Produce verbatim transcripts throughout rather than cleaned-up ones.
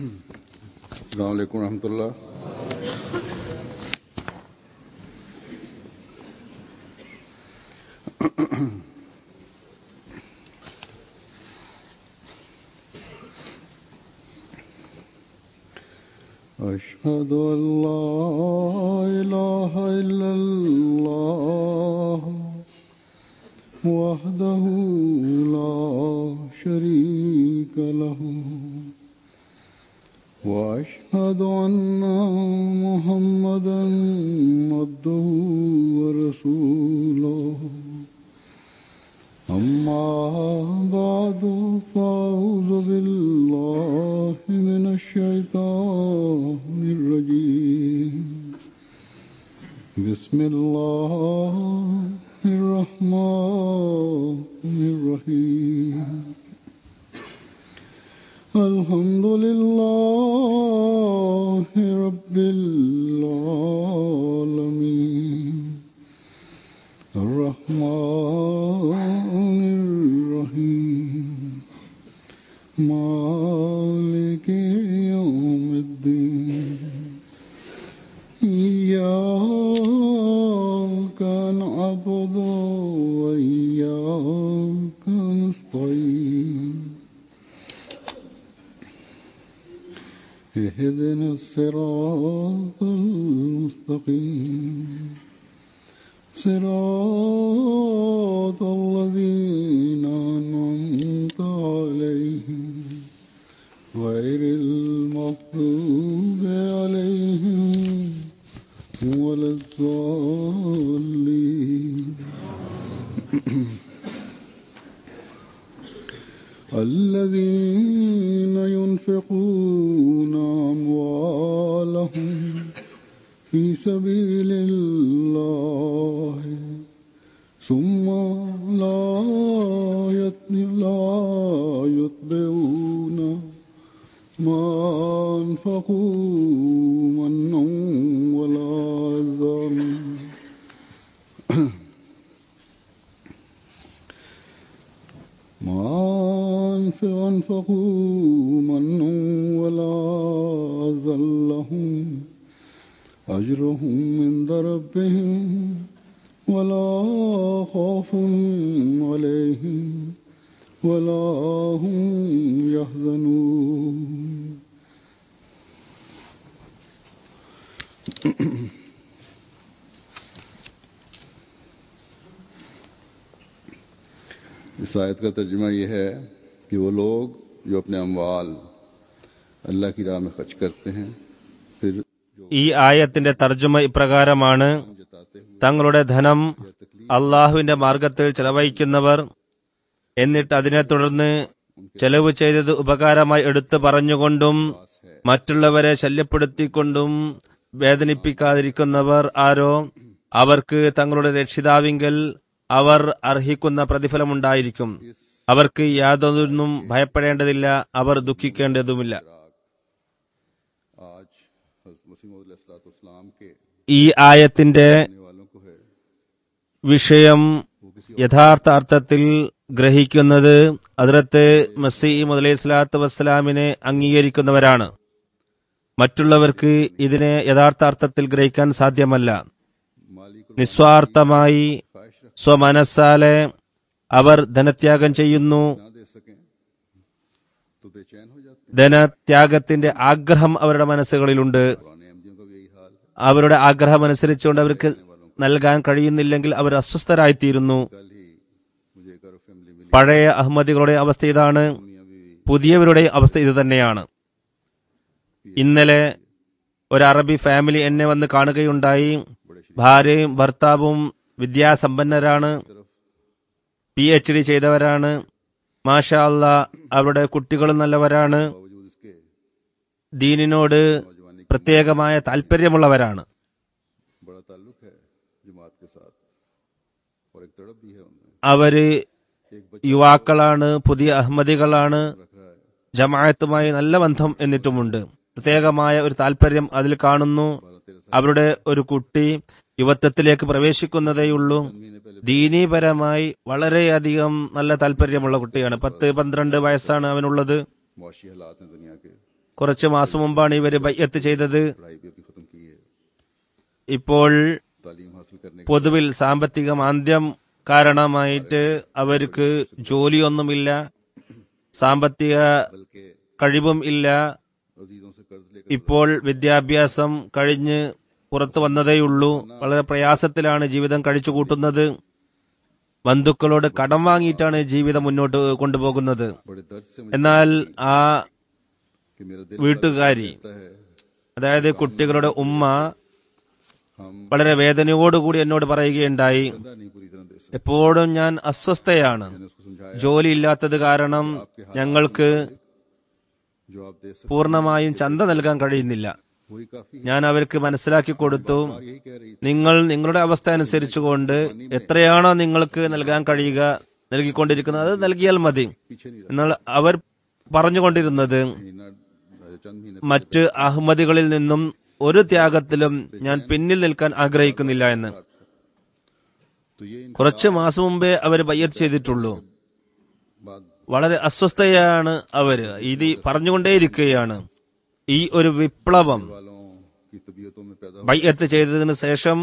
अस्सलाम वालेकुम रहमतुल्लाह। अशहदु अल्ला इलाहा इल्लल्लाह वहदहु ला शरीका लहु वअशहदु अन्ना मुहम्मदन अब्दुहु व रसूलुहु अम्मा बादु फ़अऊज़ु बिल्लाहि मिनश शैतानिर रजीम बिस्मिल्लाहिर रहमानिर रहीम अल्हम्दुलिल्लाहि रब्बिल आलमीन अर्रहमानिर रहीम मालिकि यौमिद्दीन इय्याका नअबुदु व इय्याका नस्तईन इहदिना सिरातल मुस्तकीम सिरातल लज़ीना अनअमता अलैहिम गैरिल मग़्दूबि अलैहिम वलद्दाल्लीन الذين ينفقون أموالهم في سبيل الله ثم لا يتبعون ما أنفقوا منا ولا أذى ما أنفقوا منا ولا أذى لهم أجرهم عند ربهم ولا خوف عليهم ولا هم يحزنون इस आयत का तर्जुमा यह है कि वो लोग जो अपने अमवाल अल्लाह की राह में खर्च करते हैं फिर ഈ ആയത്തിന്റെ തർജ്ജമ ഇപ്രകാരമാണ്: തങ്ങളുടെ ധനം അള്ളാഹുവിന്റെ മാർഗത്തിൽ ചെലവഴിക്കുന്നവർ, എന്നിട്ട് അതിനെ തുടർന്ന് ചെലവ് ചെയ്തത് ഉപകാരമായി എടുത്തു പറഞ്ഞുകൊണ്ടും മറ്റുള്ളവരെ ശല്യപ്പെടുത്തിക്കൊണ്ടും വേദനിപ്പിക്കാതിരിക്കുന്നവർ ആരോ അവർക്ക് തങ്ങളുടെ രക്ഷിതാവിങ്കൽ അവർ അർഹിക്കുന്ന പ്രതിഫലമുണ്ടായിരിക്കും. അവർക്ക് യാതൊന്നും ഭയപ്പെടേണ്ടതില്ല, അവർ ദുഃഖിക്കേണ്ടതുമില്ല. ഈ ആയത്തിന്റെ വിഷയം യഥാർത്ഥ അർത്ഥത്തിൽ ഗ്രഹിക്കുന്നത് ഹദ്റത്ത് മസീഹ് അലൈഹി സ്വലാത്തു വസ്സലാമിനെ അംഗീകരിക്കുന്നവരാണ്. മറ്റുള്ളവർക്ക് ഇതിനെ യഥാർത്ഥ അർത്ഥത്തിൽ ഗ്രഹിക്കാൻ സാധ്യമല്ല. നിസ്വാർത്ഥമായി സ്വമനസ്സാലെ അവർ ധനത്യാഗം ചെയ്യുന്നു. ധനത്യാഗത്തിന്റെ ആഗ്രഹം അവരുടെ മനസ്സുകളിലുണ്ട്. അവരുടെ ആഗ്രഹം അനുസരിച്ചുകൊണ്ട് അവർക്ക് നൽകാൻ കഴിയുന്നില്ലെങ്കിൽ അവർ അസ്വസ്ഥരായിത്തീരുന്നു. പഴയ അഹമ്മദികളുടെ അവസ്ഥ ഇതാണ്, പുതിയവരുടെ അവസ്ഥ ഇത് തന്നെയാണ്. ഇന്നലെ ഒരു അറബി ഫാമിലി എന്നെ വന്ന് കാണുകയുണ്ടായി. ഭാര്യയും ഭർത്താവും വിദ്യാസമ്പന്നരാണ്, പി എച്ച് ഡി ചെയ്തവരാണ്. മാഷാ അല്ലാ, അവരുടെ കുട്ടികളും നല്ലവരാണ്, ദീനിനോട് പ്രത്യേകമായ താല്പര്യമുള്ളവരാണ്. അവര് യുവാക്കളാണ്, പുതിയ അഹമ്മദികളാണ്, ജമാഅത്തുമായി നല്ല ബന്ധം എന്നിട്ടുമുണ്ട്. പ്രത്യേകമായ ഒരു താല്പര്യം അതിൽ കാണുന്നു. അവരുടെ ഒരു കുട്ടി യുവത്വത്തിലേക്ക് പ്രവേശിക്കുന്നതേയുള്ളൂ. ദീനീപരമായി വളരെയധികം നല്ല താല്പര്യമുള്ള കുട്ടിയാണ്. പത്ത് പന്ത്രണ്ട് വയസ്സാണ് അവനുള്ളത്. കുറച്ച് മാസം മുമ്പാണ് ഇവർ ബൈഅത്ത് ചെയ്തത്. पढ़ाई भी अभी खत्म की है, ഇപ്പോൾ तालीम हासिल करने के പൊതുവിൽ സാമ്പത്തിക മാന്ദ്യം കാരണമായിട്ട് അവർക്ക് ജോലിയൊന്നുമില്ല, സാമ്പത്തിക बल्कि കഴിവും ഇല്ല. अजीजों से कर्ज लेकर ഇപ്പോൾ വിദ്യാഭ്യാസം കഴിഞ്ഞ് പുറത്തു വന്നതേയുള്ളൂ. വളരെ പ്രയാസത്തിലാണ് ജീവിതം കഴിച്ചു കൂട്ടുന്നത്. ബന്ധുക്കളോട് കടം വാങ്ങിയിട്ടാണ് ജീവിതം മുന്നോട്ട് കൊണ്ടുപോകുന്നത്. बड़े दर्द से मुझे എന്നാൽ ആ कि मेरा दिल വീട്ടുകാരി, कहता है അതായത് കുട്ടികളുടെ ഉമ്മ, हम വളരെ വേദനയോടുകൂടി എന്നോട് പറയുകയുണ്ടായി, चंदा नहीं पूरी तरह दे सकते। എപ്പോഴും ഞാൻ അസ്വസ്ഥയാണ്. मैंने उसको समझाया ജോലി ഇല്ലാത്തത് കാരണം ഞങ്ങൾക്ക് जो आप दे सकते പൂർണ്ണമായും ചന്ത നൽകാൻ കഴിയുന്നില്ല. वही काफी है। ഞാൻ അവർക്ക് മനസ്സിലാക്കി കൊടുത്തു, और यही कह रही थी നിങ്ങൾ നിങ്ങളുടെ അവസ്ഥ അനുസരിച്ചുകൊണ്ട് എത്രയാണോ നിങ്ങൾക്ക് നൽകാൻ കഴിയുക നൽകിക്കൊണ്ടിരിക്കുന്നത് അത് നൽകിയാൽ മതി. पीछे नहीं എന്നാൽ അവർ പറഞ്ഞുകൊണ്ടിരുന്നത്, रहा चंद महीने മറ്റ് അഹമ്മദികളിൽ നിന്നും ഒരു ത്യാഗത്തിലും ഞാൻ പിന്നിൽ നിൽക്കാൻ ആഗ്രഹിക്കുന്നില്ല എന്ന്. तो ये इन കുറച്ച് മാസം മുമ്പേ അവർ ബയ്യത്ത് ചെയ്തിട്ടുള്ളൂ. बाद വളരെ അസ്വസ്ഥയാണ് അവര്. ഇത് പറഞ്ഞുകൊണ്ടേയിരിക്കുകയാണ്. ഈ ഒരു വിപ്ലവം वालों की तबीयतों में पैदा ബയ്യത്ത് ചെയ്തതിനു ശേഷം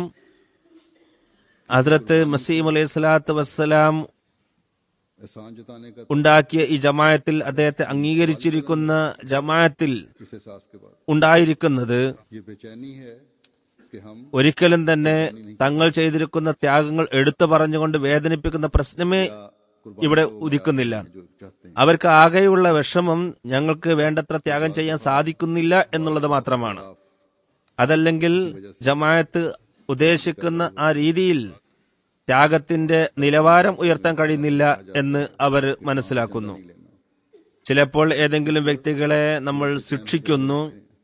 ഹസ്രത്ത് മസീം അലൈഹി സ്വലാത്തു വസ്സലാം एहसान जताने का ഉണ്ടാക്കിയ ഈ ജമാഅത്തിൽ, അദ്ദേഹത്തെ അംഗീകരിച്ചിരിക്കുന്ന ജമാഅത്തിൽ इस एहसास के बाद ഉണ്ടായിരിക്കുന്നത് ये बेचैनी है कि हम ഒരിക്കലും തന്നെ തങ്ങൾ ചെയ്തിരിക്കുന്ന ത്യാഗങ്ങൾ എടുത്തു പറഞ്ഞുകൊണ്ട് വേദനിപ്പിക്കുന്ന പ്രശ്നമേ कुर्बानी ഇവിടെ ഉദിക്കുന്നില്ല. जो चाहते हैं അവർക്ക് ആകെയുള്ള വിഷമം ഞങ്ങൾക്ക് വേണ്ടത്ര ത്യാഗം ചെയ്യാൻ സാധിക്കുന്നില്ല എന്നുള്ളത് മാത്രമാണ്. അതല്ലെങ്കിൽ ജമാഅത്ത് ഉദ്ദേശിക്കുന്ന ആ രീതിയിൽ ത്യാഗത്തിന്റെ നിലവാരം ഉയർത്താൻ കഴിയുന്നില്ല എന്ന് അവർ മനസ്സിലാക്കുന്നു. ചിലപ്പോൾ ഏതെങ്കിലും വ്യക്തികളെ നമ്മൾ ശിക്ഷിക്കുന്നു.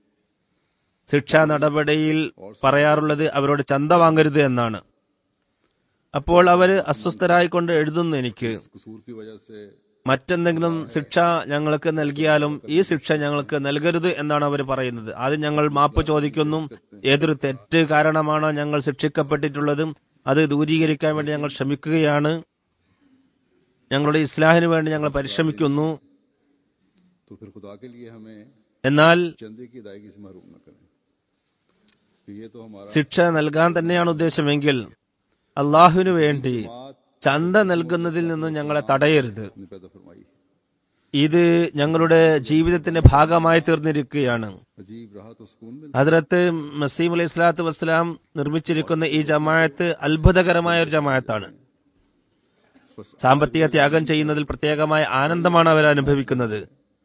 ശിക്ഷാ നടപടിയിൽ പറയാറുള്ളത് അവരോട് ചന്ത വാങ്ങരുത് എന്നാണ്. അപ്പോൾ അവര് അസ്വസ്ഥരായിക്കൊണ്ട് എഴുതുന്നു, എനിക്ക് कसूर की वजह से മറ്റെന്തെങ്കിലും ശിക്ഷ ഞങ്ങൾക്ക് നൽകിയാലും ഈ ശിക്ഷ ഞങ്ങൾക്ക് നൽകരുത് എന്നാണ് അവർ പറയുന്നത്. ആദ്യം ഞങ്ങൾ മാപ്പ് ചോദിക്കുന്നു. ഏതൊരു തെറ്റ് കാരണമാണോ ഞങ്ങൾ ശിക്ഷിക്കപ്പെട്ടിട്ടുള്ളത് അത് ദൂരീകരിക്കാൻ വേണ്ടി ഞങ്ങൾ ശ്രമിക്കുകയാണ്. ഞങ്ങളുടെ ഇസ്ലാഹിന് വേണ്ടി ഞങ്ങൾ പരിശ്രമിക്കുന്നു. तो फिर खुदा के लिए हमें എന്നാൽ चंदे की अदायगी से महरूम न करें कि ये तो हमारा ശിക്ഷ നൽകാൻ തന്നെയാണ് ഉദ്ദേശമെങ്കിൽ അള്ളാഹുവിനു വേണ്ടി ചന്ത നൽകുന്നതിൽ നിന്ന് ഞങ്ങളെ തടയരുത്. ने पैदा फरमाई है। ഇത് ഞങ്ങളുടെ ജീവിതത്തിന്റെ ഭാഗമായി തീർന്നിരിക്കുകയാണ്. अजीब राहत और सुकून मिलता ഹദ്രത്ത് മസീം അലൈഹി സ്വലാത്തു വസ്സലാം നിർമ്മിച്ചിരിക്കുന്ന ഈ ജമാഅത്ത് അത്ഭുതകരമായ ഒരു ജമാഅത്താണ്. സാമ്പത്തിക ത്യാഗം ചെയ്യുന്നതിൽ പ്രത്യേകമായ ആനന്ദമാണ് അവർ അനുഭവിക്കുന്നത്.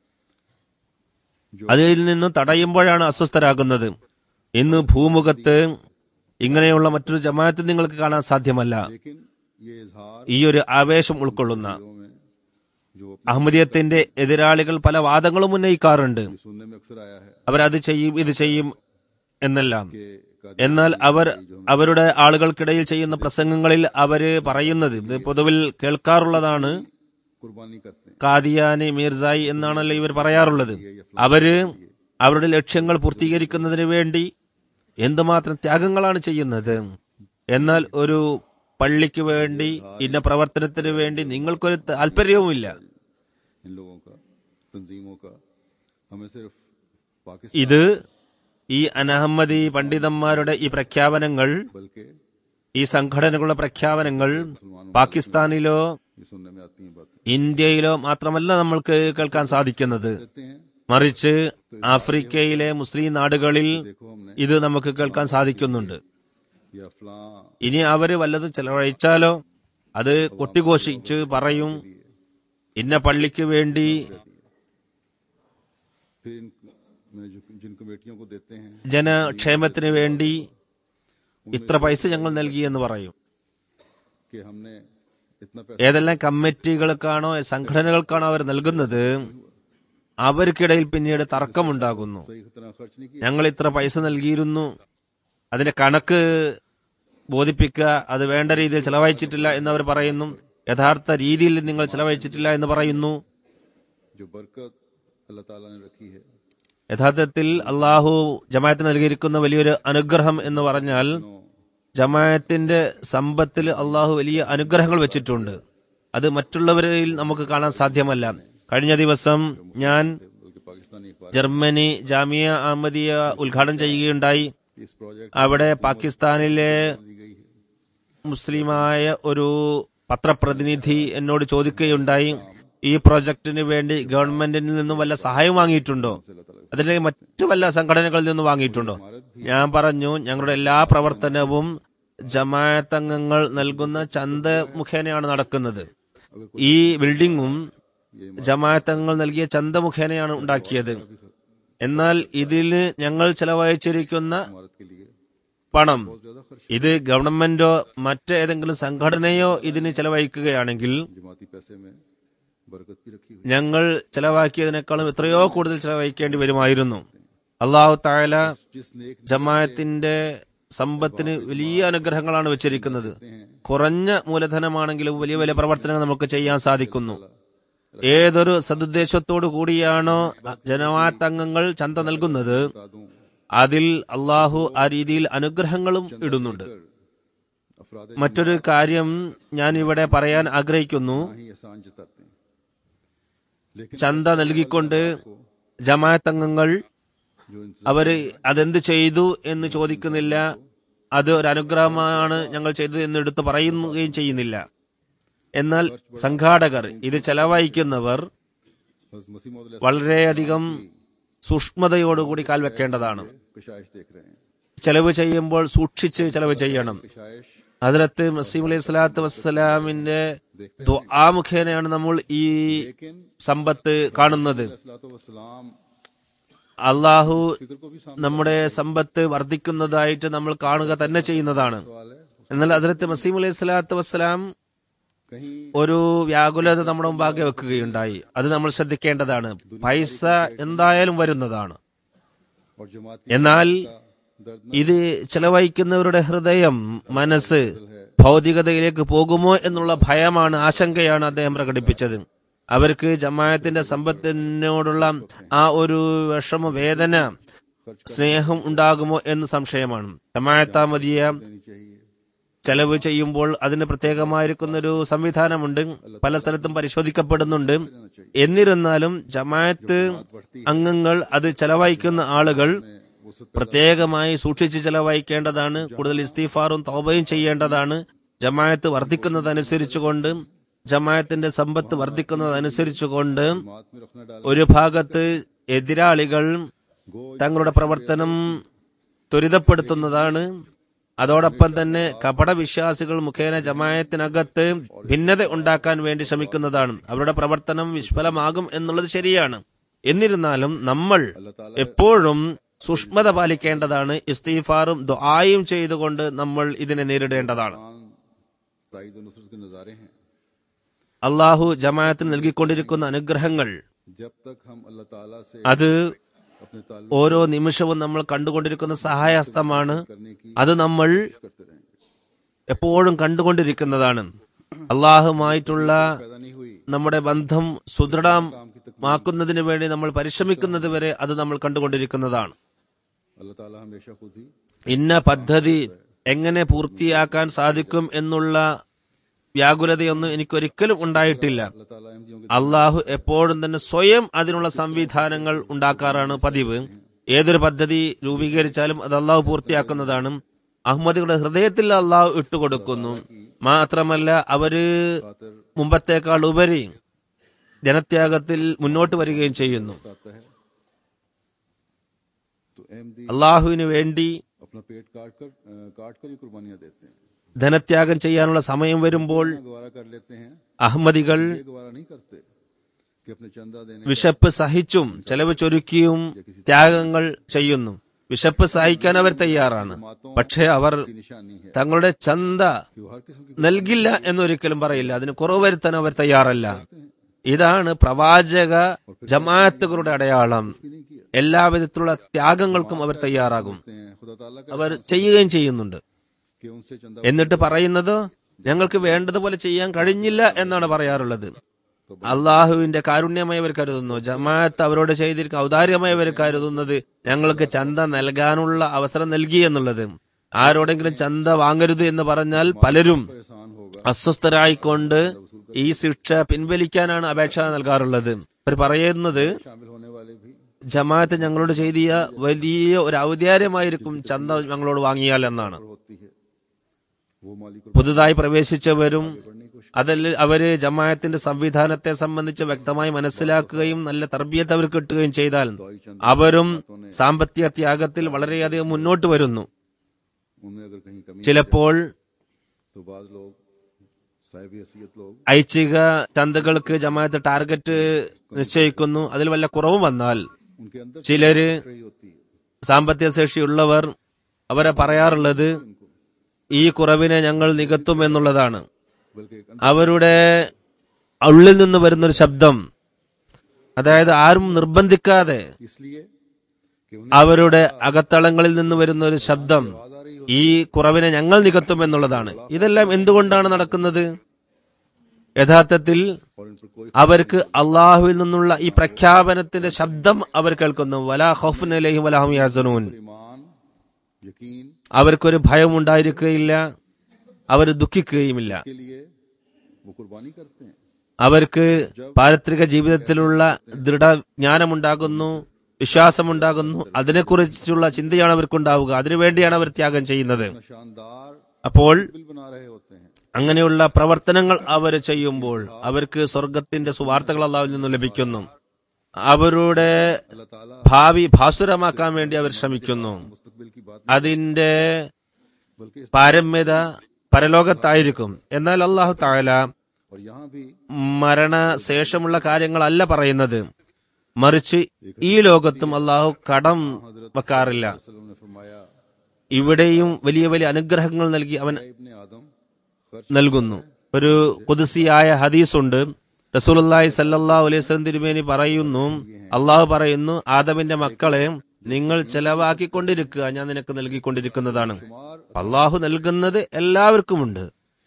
അതിൽ നിന്ന് തടയുമ്പോഴാണ് അസ്വസ്ഥരാകുന്നത്. ഇന്ന് ഭൂമുഖത്ത് ഇങ്ങനെയുള്ള മറ്റൊരു ജമാഅത്ത് നിങ്ങൾക്ക് കാണാൻ സാധ്യമല്ല. लेकिन ये इजहार ഈ ഒരു ആവേശം ഉൾക്കൊള്ളുന്ന में जो അഹമ്മദിയത്തിന്റെ എതിരാളികൾ പല വാദങ്ങളും ഉന്നയിക്കാറുണ്ട്. सुनने में अक्सर आया है അവരത് ചെയ്യും ഇത് ചെയ്യും എന്നെല്ലാം. कि എന്നാൽ അവർ അവരുടെ ആളുകൾക്കിടയിൽ ചെയ്യുന്ന പ്രസംഗങ്ങളിൽ അവര് പറയുന്നത്, ഇത് പൊതുവിൽ കേൾക്കാറുള്ളതാണ്, कुर्बानी करते हैं കാദിയാനി മീർസായി എന്നാണല്ലോ ഇവർ പറയാറുള്ളത്. അവര് അവരുടെ ലക്ഷ്യങ്ങൾ പൂർത്തീകരിക്കുന്നതിന് വേണ്ടി എന്തുമാത്രം ത്യാഗങ്ങളാണ് ചെയ്യുന്നത്. എന്നാൽ ഒരു പള്ളിക്ക് വേണ്ടി ഇന്ന പ്രവർത്തനത്തിന് വേണ്ടി നിങ്ങൾക്കൊരു താല്പര്യവുമില്ല. इन लोगों का तंजीमों का हमें सिर्फ पाकिस्तान ഇത് ഈ അനഹമ്മദി പണ്ഡിതന്മാരുടെ ഈ പ്രഖ്യാപനങ്ങൾ, बल्कि ഈ സംഘടനകളുടെ പ്രഖ്യാപനങ്ങൾ പാകിസ്ഥാനിലോ ये सुनने में आती हैं बातें ഇന്ത്യയിലോ മാത്രമല്ല നമ്മൾക്ക് കേൾക്കാൻ സാധിക്കുന്നത്. कहते हैं മറിച്ച് ആഫ്രിക്കയിലെ മുസ്ലിം നാടുകളിൽ देखो हमने ഇത് നമുക്ക് കേൾക്കാൻ സാധിക്കുന്നുണ്ട്. या फलां ഇനി അവര് വല്ലതും ചെലവഴിച്ചാലോ അത് കൊട്ടിഘോഷിച്ച് പറയും, ഇന്ന പള്ളിക്ക് വേണ്ടി फिर इन में जो जिन कमेटियों को देते हैं ജനക്ഷേമത്തിന് വേണ്ടി ഇത്ര പൈസ ഞങ്ങൾ നൽകി എന്ന് പറയും. कि हमने इतना पैसा ഏതെല്ലാം കമ്മിറ്റികൾക്കാണോ സംഘടനകൾക്കാണോ അവർ നൽകുന്നത് അവർക്കിടയിൽ പിന്നീട് തർക്കമുണ്ടാകുന്നു. सही तरह खर्च नहीं किया ഞങ്ങൾ ഇത്ര പൈസ നൽകിയിരുന്നു, അതിന്റെ കണക്ക് ബോധിപ്പിക്കുക, അത് വേണ്ട രീതിയിൽ ചെലവഴിച്ചിട്ടില്ല എന്നവർ പറയുന്നു. യഥാർത്ഥ രീതിയിൽ നിങ്ങൾ ചെലവഴിച്ചിട്ടില്ല എന്ന് പറയുന്നു. जो बरकत अल्लाह ताला ने रखी है യഥാർത്ഥത്തിൽ അള്ളാഹു ജമാഅത്തിന് നൽകിയിരിക്കുന്ന വലിയൊരു അനുഗ്രഹം എന്ന് പറഞ്ഞാൽ ജമാഅത്തിന്റെ സമ്പത്തിൽ അള്ളാഹു വലിയ അനുഗ്രഹങ്ങൾ വെച്ചിട്ടുണ്ട്. അത് മറ്റുള്ളവരിൽ നമുക്ക് കാണാൻ സാധ്യമല്ല. കഴിഞ്ഞ ദിവസം ഞാൻ पाकिस्तानी इकबाल ജർമ്മനി ജാമിയ അഹമ്മദിയ ഉദ്ഘാടനം ചെയ്യുകയുണ്ടായി. इस प्रोजेक्ट അവിടെ പാകിസ്ഥാനിലെ दी गई है। മുസ്ലിമായ ഒരു പത്രപ്രതിനിധി എന്നോട് ചോദിക്കുകയുണ്ടായി, ഈ പ്രോജക്റ്റിന് വേണ്ടി ഗവൺമെന്റിൽ നിന്നും വല്ല സഹായം വാങ്ങിയിട്ടുണ്ടോ, അതിലേക്ക് മറ്റു വല്ല സംഘടനകളിൽ നിന്നും വാങ്ങിയിട്ടുണ്ടോ? ഞാൻ പറഞ്ഞു, ഞങ്ങളുടെ എല്ലാ പ്രവർത്തനവും ജമാഅത്ത് അംഗങ്ങൾ നൽകുന്ന ചന്ത മുഖേനയാണ് നടക്കുന്നത്. ഈ ബിൽഡിംഗും ജമാഅത്ത് അംഗങ്ങൾ നൽകിയ ചന്ത മുഖേനയാണ് ഉണ്ടാക്കിയത്. എന്നാൽ ഇതിൽ ഞങ്ങൾ ചെലവഴിച്ചിരിക്കുന്ന इमारत के लिए പണം बहुत ज्यादा खर्च ഇത് ഗവൺമെന്റോ മറ്റേതെങ്കിലും സംഘടനയോ ഇതിന് ചെലവഴിക്കുകയാണെങ്കിൽ जमाती पैसे में बरकत भी रखी हुई ഞങ്ങൾ ചെലവാക്കിയതിനേക്കാളും എത്രയോ കൂടുതൽ ചെലവഴിക്കേണ്ടി വരുമായിരുന്നു. അള്ളാഹു തആല जिस नेक ജമാഅത്തിന്റെ സമ്പത്തിന് വലിയ അനുഗ്രഹങ്ങളാണ് വെച്ചിരിക്കുന്നത്. കുറഞ്ഞ മൂലധനമാണെങ്കിലും വലിയ വലിയ പ്രവർത്തനങ്ങൾ നമുക്ക് ചെയ്യാൻ സാധിക്കുന്നു. ഏതൊരു സദുദ്ദേശത്തോടു കൂടിയാണോ ജമാഅത്ത് അംഗങ്ങൾ ചന്ത നൽകുന്നത്, तादों അതിൽ അള്ളാഹു ആ രീതിയിൽ അനുഗ്രഹങ്ങളും ഇടുന്നുണ്ട്. अफराद മറ്റൊരു കാര്യം ഞാൻ ഇവിടെ പറയാൻ ആഗ്രഹിക്കുന്നു. ही एहसान जताते हैं, लेकिन ചന്ത നൽകിക്കൊണ്ട് ജമാഅത്ത് അംഗങ്ങൾ जो इनसे അവര് അതെന്ത് ചെയ്തു എന്ന് ചോദിക്കുന്നില്ല. അത് ഒരു അനുഗ്രഹമാണ് ഞങ്ങൾ ചെയ്തത് എന്ന് എടുത്ത് പറയുകയും ചെയ്യുന്നില്ല. എന്നാൽ സംഘാടകർ, ഇത് ചെലവഴിക്കുന്നവർ हज़रत मसीह मौद अलैहि വളരെയധികം സൂക്ഷ്മതയോടുകൂടി കാൽ വെക്കേണ്ടതാണ്. कशाइश देख रहे हैं। ചെലവ് ചെയ്യുമ്പോൾ സൂക്ഷിച്ച് ചെലവ് ചെയ്യണം. कशाइश ഹദ്റത്ത് മസീഹ് അലൈഹി സ്വലാത്തു വസ്സലാമിന്റെ ദുആ മുഖേനയാണ് നമ്മൾ ഈ लेकिन സമ്പത്ത് കാണുന്നത്. सलातो वसलाम അള്ളാഹു फिक्र को भी सामने നമ്മുടെ സമ്പത്ത് വർദ്ധിക്കുന്നതായിട്ട് നമ്മൾ കാണുക തന്നെ ചെയ്യുന്നതാണ്. सवाल है। എന്നാൽ ഹദ്റത്ത് മസീഹ് അലൈഹി സ്വലാത്തു വസ്സലാം कहीं ഒരു വ്യാകുലത നമ്മുടെ മുമ്പാകെ വെക്കുകയുണ്ടായി. അത് നമ്മൾ ശ്രദ്ധിക്കേണ്ടതാണ്. പൈസ എന്തായാലും വരുന്നതാണ്. और जमाती എന്നാൽ दर्द ഇത് ചെലവഴിക്കുന്നവരുടെ ഹൃദയം, മനസ്സ് ഭൗതികതയിലേക്ക് പോകുമോ എന്നുള്ള ഭയമാണ്, ആശങ്കയാണ് അദ്ദേഹം പ്രകടിപ്പിച്ചത്. അവർക്ക് ജമാഅത്തിന്റെ സമ്പത്തിനോടുള്ള ആ ഒരു വിഷമ വേദന, സ്നേഹം ഉണ്ടാകുമോ എന്ന് സംശയമാണ്. ജമാഅത്ത് അഹ്മദിയ देनी चाहिए। ചെലവ് ചെയ്യുമ്പോൾ അതിന് പ്രത്യേകമായിരിക്കുന്ന ഒരു സംവിധാനമുണ്ട്, പല സ്ഥലത്തും പരിശോധിക്കപ്പെടുന്നുണ്ട്. എന്നിരുന്നാലും ജമാഅത്ത് അംഗങ്ങൾ അത് ചെലവഴിക്കുന്ന ആളുകൾ वो सत्तर പ്രത്യേകമായി സൂക്ഷിച്ച് ചെലവഴിക്കേണ്ടതാണ്. കൂടുതൽ ഇസ്തിഗ്ഫാറും തൗബയും ചെയ്യേണ്ടതാണ്. ജമാഅത്ത് വർദ്ധിക്കുന്നതനുസരിച്ചുകൊണ്ട്, ജമാഅത്തിന്റെ സമ്പത്ത് വർദ്ധിക്കുന്നതനുസരിച്ചുകൊണ്ട് मात में रखना डाल ഒരു ഭാഗത്ത് എതിരാളികൾ തങ്ങളുടെ പ്രവർത്തനം ത്വരിതപ്പെടുത്തുന്നതാണ്. അതോടൊപ്പം തന്നെ കപടവിശ്വാസികൾ മുഖേന ജമാഅത്തിനകത്ത് ഭിന്നത ഉണ്ടാക്കാൻ വേണ്ടി ശ്രമിക്കുന്നതാണ്. അവരുടെ പ്രവർത്തനം വിഫലമാകും എന്നുള്ളത് ശരിയാണ്. എന്നിരുന്നാലും നമ്മൾ എപ്പോഴും സൂക്ഷ്മത പാലിക്കേണ്ടതാണ്. ഇസ്തിഗ്ഫാറും ദുആയും ചെയ്തുകൊണ്ട് നമ്മൾ ഇതിനെ നേരിടേണ്ടതാണ്. ताईद और नुसरत के नजारे हैं। അള്ളാഹു ജമാഅത്തിന് നൽകിക്കൊണ്ടിരിക്കുന്ന അനുഗ്രഹങ്ങൾ जब तक हम अल्लाह ताला से അത് अपने ताल्लुक ഓരോ നിമിഷവും നമ്മൾ കണ്ടുകൊണ്ടിരിക്കുന്ന സഹായഹസ്തമാണ്. करने की അത് നമ്മൾ करते रहेंगे। എപ്പോഴും കണ്ടുകൊണ്ടിരിക്കുന്നതാണ്. അള്ളാഹുമായിട്ടുള്ള पैदा नहीं हुई നമ്മുടെ ബന്ധം സുദൃഢമാക്കുന്നതിന് വേണ്ടി നമ്മൾ പരിശ്രമിക്കുന്നത് വരെ അത് നമ്മൾ കണ്ടുകൊണ്ടിരിക്കുന്നതാണ്. अल्लाह ताला हमेशा खुद ही ഇന്ന പദ്ധതി എങ്ങനെ പൂർത്തിയാക്കാൻ സാധിക്കും എന്നുള്ള വ്യാകുലതയൊന്നും എനിക്കൊരിക്കലും ഉണ്ടായിട്ടില്ല. अल्लाह ताला अहमदियों के അള്ളാഹു എപ്പോഴും തന്നെ സ്വയം അതിനുള്ള സംവിധാനങ്ങൾ ഉണ്ടാക്കാറാണ് പതിവ്. ഏതൊരു പദ്ധതി രൂപീകരിച്ചാലും അത് അള്ളാഹു പൂർത്തിയാക്കുന്നതാണ്. അഹമ്മദികളുടെ ഹൃദയത്തിൽ അള്ളാഹു ഇട്ടുകൊടുക്കുന്നു. മാത്രമല്ല അവര് खातिर മുമ്പത്തേക്കാൾ ഉപരി ജനത്യാഗത്തിൽ മുന്നോട്ട് വരികയും ചെയ്യുന്നു. आता है तो अहमदी അള്ളാഹുവിന് വേണ്ടി अपना पेट काट कर अ, काट कर ही कुर्बानियां देते हैं। ധനത്യാഗം ചെയ്യാനുള്ള സമയം വരുമ്പോൾ गवारा कर लेते हैं, അഹമ്മദികൾ ये गवारा नहीं करते कि अपने चंदा देने വിശപ്പ് സഹിച്ചും ചെലവ് ചൊരുക്കിയും ത്യാഗങ്ങൾ ചെയ്യുന്നു. വിശപ്പ് സഹിക്കാൻ അവർ തയ്യാറാണ്. പക്ഷേ അവർ की निशानी है തങ്ങളുടെ ചന്ത कि वो हर किस्म की നൽകില്ല എന്നൊരിക്കലും പറയില്ല. അതിന് കുറവ് വരുത്താൻ അവർ തയ്യാറല്ല. ഇതാണ് പ്രവാചക ജമാഅത്തുകളുടെ അടയാളം. भी नहीं किया എല്ലാവിധത്തിലുള്ള ത്യാഗങ്ങൾക്കും അവർ തയ്യാറാകും. करते हैं। खुदा ताला का അവർ ചെയ്യുകയും ചെയ്യുന്നുണ്ട്. कि उनसे चंदा എന്നിട്ട് പറയുന്നത് ഞങ്ങൾക്ക് വേണ്ടതുപോലെ ചെയ്യാൻ കഴിഞ്ഞില്ല എന്നാണ് പറയാറുള്ളത്. അള്ളാഹുവിന്റെ കാരുണ്യമായി അവർ കരുതുന്നു. ജമാഅത്ത് അവരോട് ചെയ്തിരിക്കുന്ന ഔദാര്യമായി അവർ കരുതുന്നത് ഞങ്ങൾക്ക് ചന്ത നൽകാനുള്ള അവസരം നൽകി എന്നുള്ളത്. ആരോടെങ്കിലും ചന്ത വാങ്ങരുത് എന്ന് പറഞ്ഞാൽ പലരും एहसान होगा അസ്വസ്ഥരായിക്കൊണ്ട് ഈ ശിക്ഷ പിൻവലിക്കാനാണ് അപേക്ഷ നൽകാറുള്ളത്. അവർ പറയുന്നത് शामिल होने वाले भी ജമാഅത്ത് ഞങ്ങളോട് ചെയ്തിയ വലിയ ഒരു ഔദാര്യമായിരിക്കും ചന്ത ഞങ്ങളോട് വാങ്ങിയാൽ എന്നാണ്. होती है वो मालिक പുതുതായി പ്രവേശിച്ചവരും അതിൽ അവര് ജമാഅത്തിന്റെ സംവിധാനത്തെ സംബന്ധിച്ച് വ്യക്തമായി മനസ്സിലാക്കുകയും നല്ല തർബിയത്ത് അവർക്ക് കിട്ടുകയും ചെയ്താൽ അവരും സാമ്പത്തിക ത്യാഗത്തിൽ വളരെയധികം മുന്നോട്ട് വരുന്നു. उनमें अगर कहीं कमी ചിലപ്പോൾ तो बाज लोग साहिब हैसियत लोग ഐച്ഛിക ചന്തകൾക്ക് ജമാഅത്ത് ടാർഗറ്റ് നിശ്ചയിക്കുന്നു. അതിൽ വല്ല കുറവും വന്നാൽ उनके अंदर ചിലര് रही होती है സാമ്പത്തിക ശേഷിയുള്ളവർ അവരെ പറയാറുള്ളത് ഈ കുറവിനെ ഞങ്ങൾ നികത്തും എന്നുള്ളതാണ്. बल्कि एक അവരുടെ ഉള്ളിൽ നിന്ന് വരുന്നൊരു ശബ്ദം, അതായത് ആരും നിർബന്ധിക്കാതെ इसलिए कि उन्हें അവരുടെ അകത്തളങ്ങളിൽ നിന്ന് വരുന്ന ഒരു ശബ്ദം ഈ കുറവിനെ ഞങ്ങൾ നികത്തും എന്നുള്ളതാണ്. ഇതെല്ലാം എന്തുകൊണ്ടാണ് നടക്കുന്നത്? യഥാർത്ഥത്തിൽ और इन पर कोई അവർക്ക് അള്ളാഹുവിൽ നിന്നുള്ള ഈ പ്രഖ്യാപനത്തിന്റെ ശബ്ദം അവർ കേൾക്കുന്നു. വലാ ഖൗഫുൻ അലൈഹിം വലാ ഹും യഹ്സനൂൻ. ईमान यकीन അവർക്കൊരു ഭയം ഉണ്ടായിരിക്കുകയില്ല, അവർ ദുഃഖിക്കുകയുമില്ല. के लिए वो कुर्बानी करते हैं. അവർക്ക് പാരത്രിക ജീവിതത്തിലുള്ള ദൃഢജ്ഞാനമുണ്ടാകുന്നു, വിശ്വാസമുണ്ടാകുന്നു. അതിനെക്കുറിച്ചുള്ള ചിന്തയാണ് അവർക്കുണ്ടാവുക. അതിനുവേണ്ടിയാണ് അവർ ത്യാഗം ചെയ്യുന്നത്. शानदार അപ്പോൾ बिल बना रहे होते हैं. അങ്ങനെയുള്ള പ്രവർത്തനങ്ങൾ അവർ ചെയ്യുമ്പോൾ അവർക്ക് സ്വർഗത്തിന്റെ സുവാർത്തകൾ അല്ലാഹുവിൽ നിന്ന് ലഭിക്കുന്നു. അവരുടെ अल्लाह ताला ഭാവി ഭാസുരമാക്കാൻ വേണ്ടി അവർ ശ്രമിക്കുന്നു. मुस्तकबिल की बात അതിന്റെ बल्कि इस- പാരമ്യത പരലോകത്തായിരിക്കും. എന്നാൽ അല്ലാഹു തആല और यहाँ भी മരണശേഷമുള്ള കാര്യങ്ങളല്ല പറയുന്നത്, മറിച്ച് ഈ ലോകത്തും അള്ളാഹു കടം വെക്കാറില്ല. वसल्लम ने फरमाया ഇവിടെയും വലിയ വലിയ അനുഗ്രഹങ്ങൾ നൽകി അവൻ इब्ने आदम खर्च നൽകുന്നു. ഒരു ഖുദ്സിയായ ഹദീസുണ്ട്. റസൂലുള്ളാഹി സല്ലല്ലാഹു അലൈഹി വസല്ലം തിരുമേനി പറയുന്നു, അള്ളാഹു പറയുന്നു, ആദമിന്റെ മക്കളെ നിങ്ങൾ ചെലവാക്കിക്കൊണ്ടിരിക്കുക, ഞാൻ നിനക്ക് നൽകിക്കൊണ്ടിരിക്കുന്നതാണ്. അള്ളാഹു നൽകുന്നത് എല്ലാവർക്കുമുണ്ട്.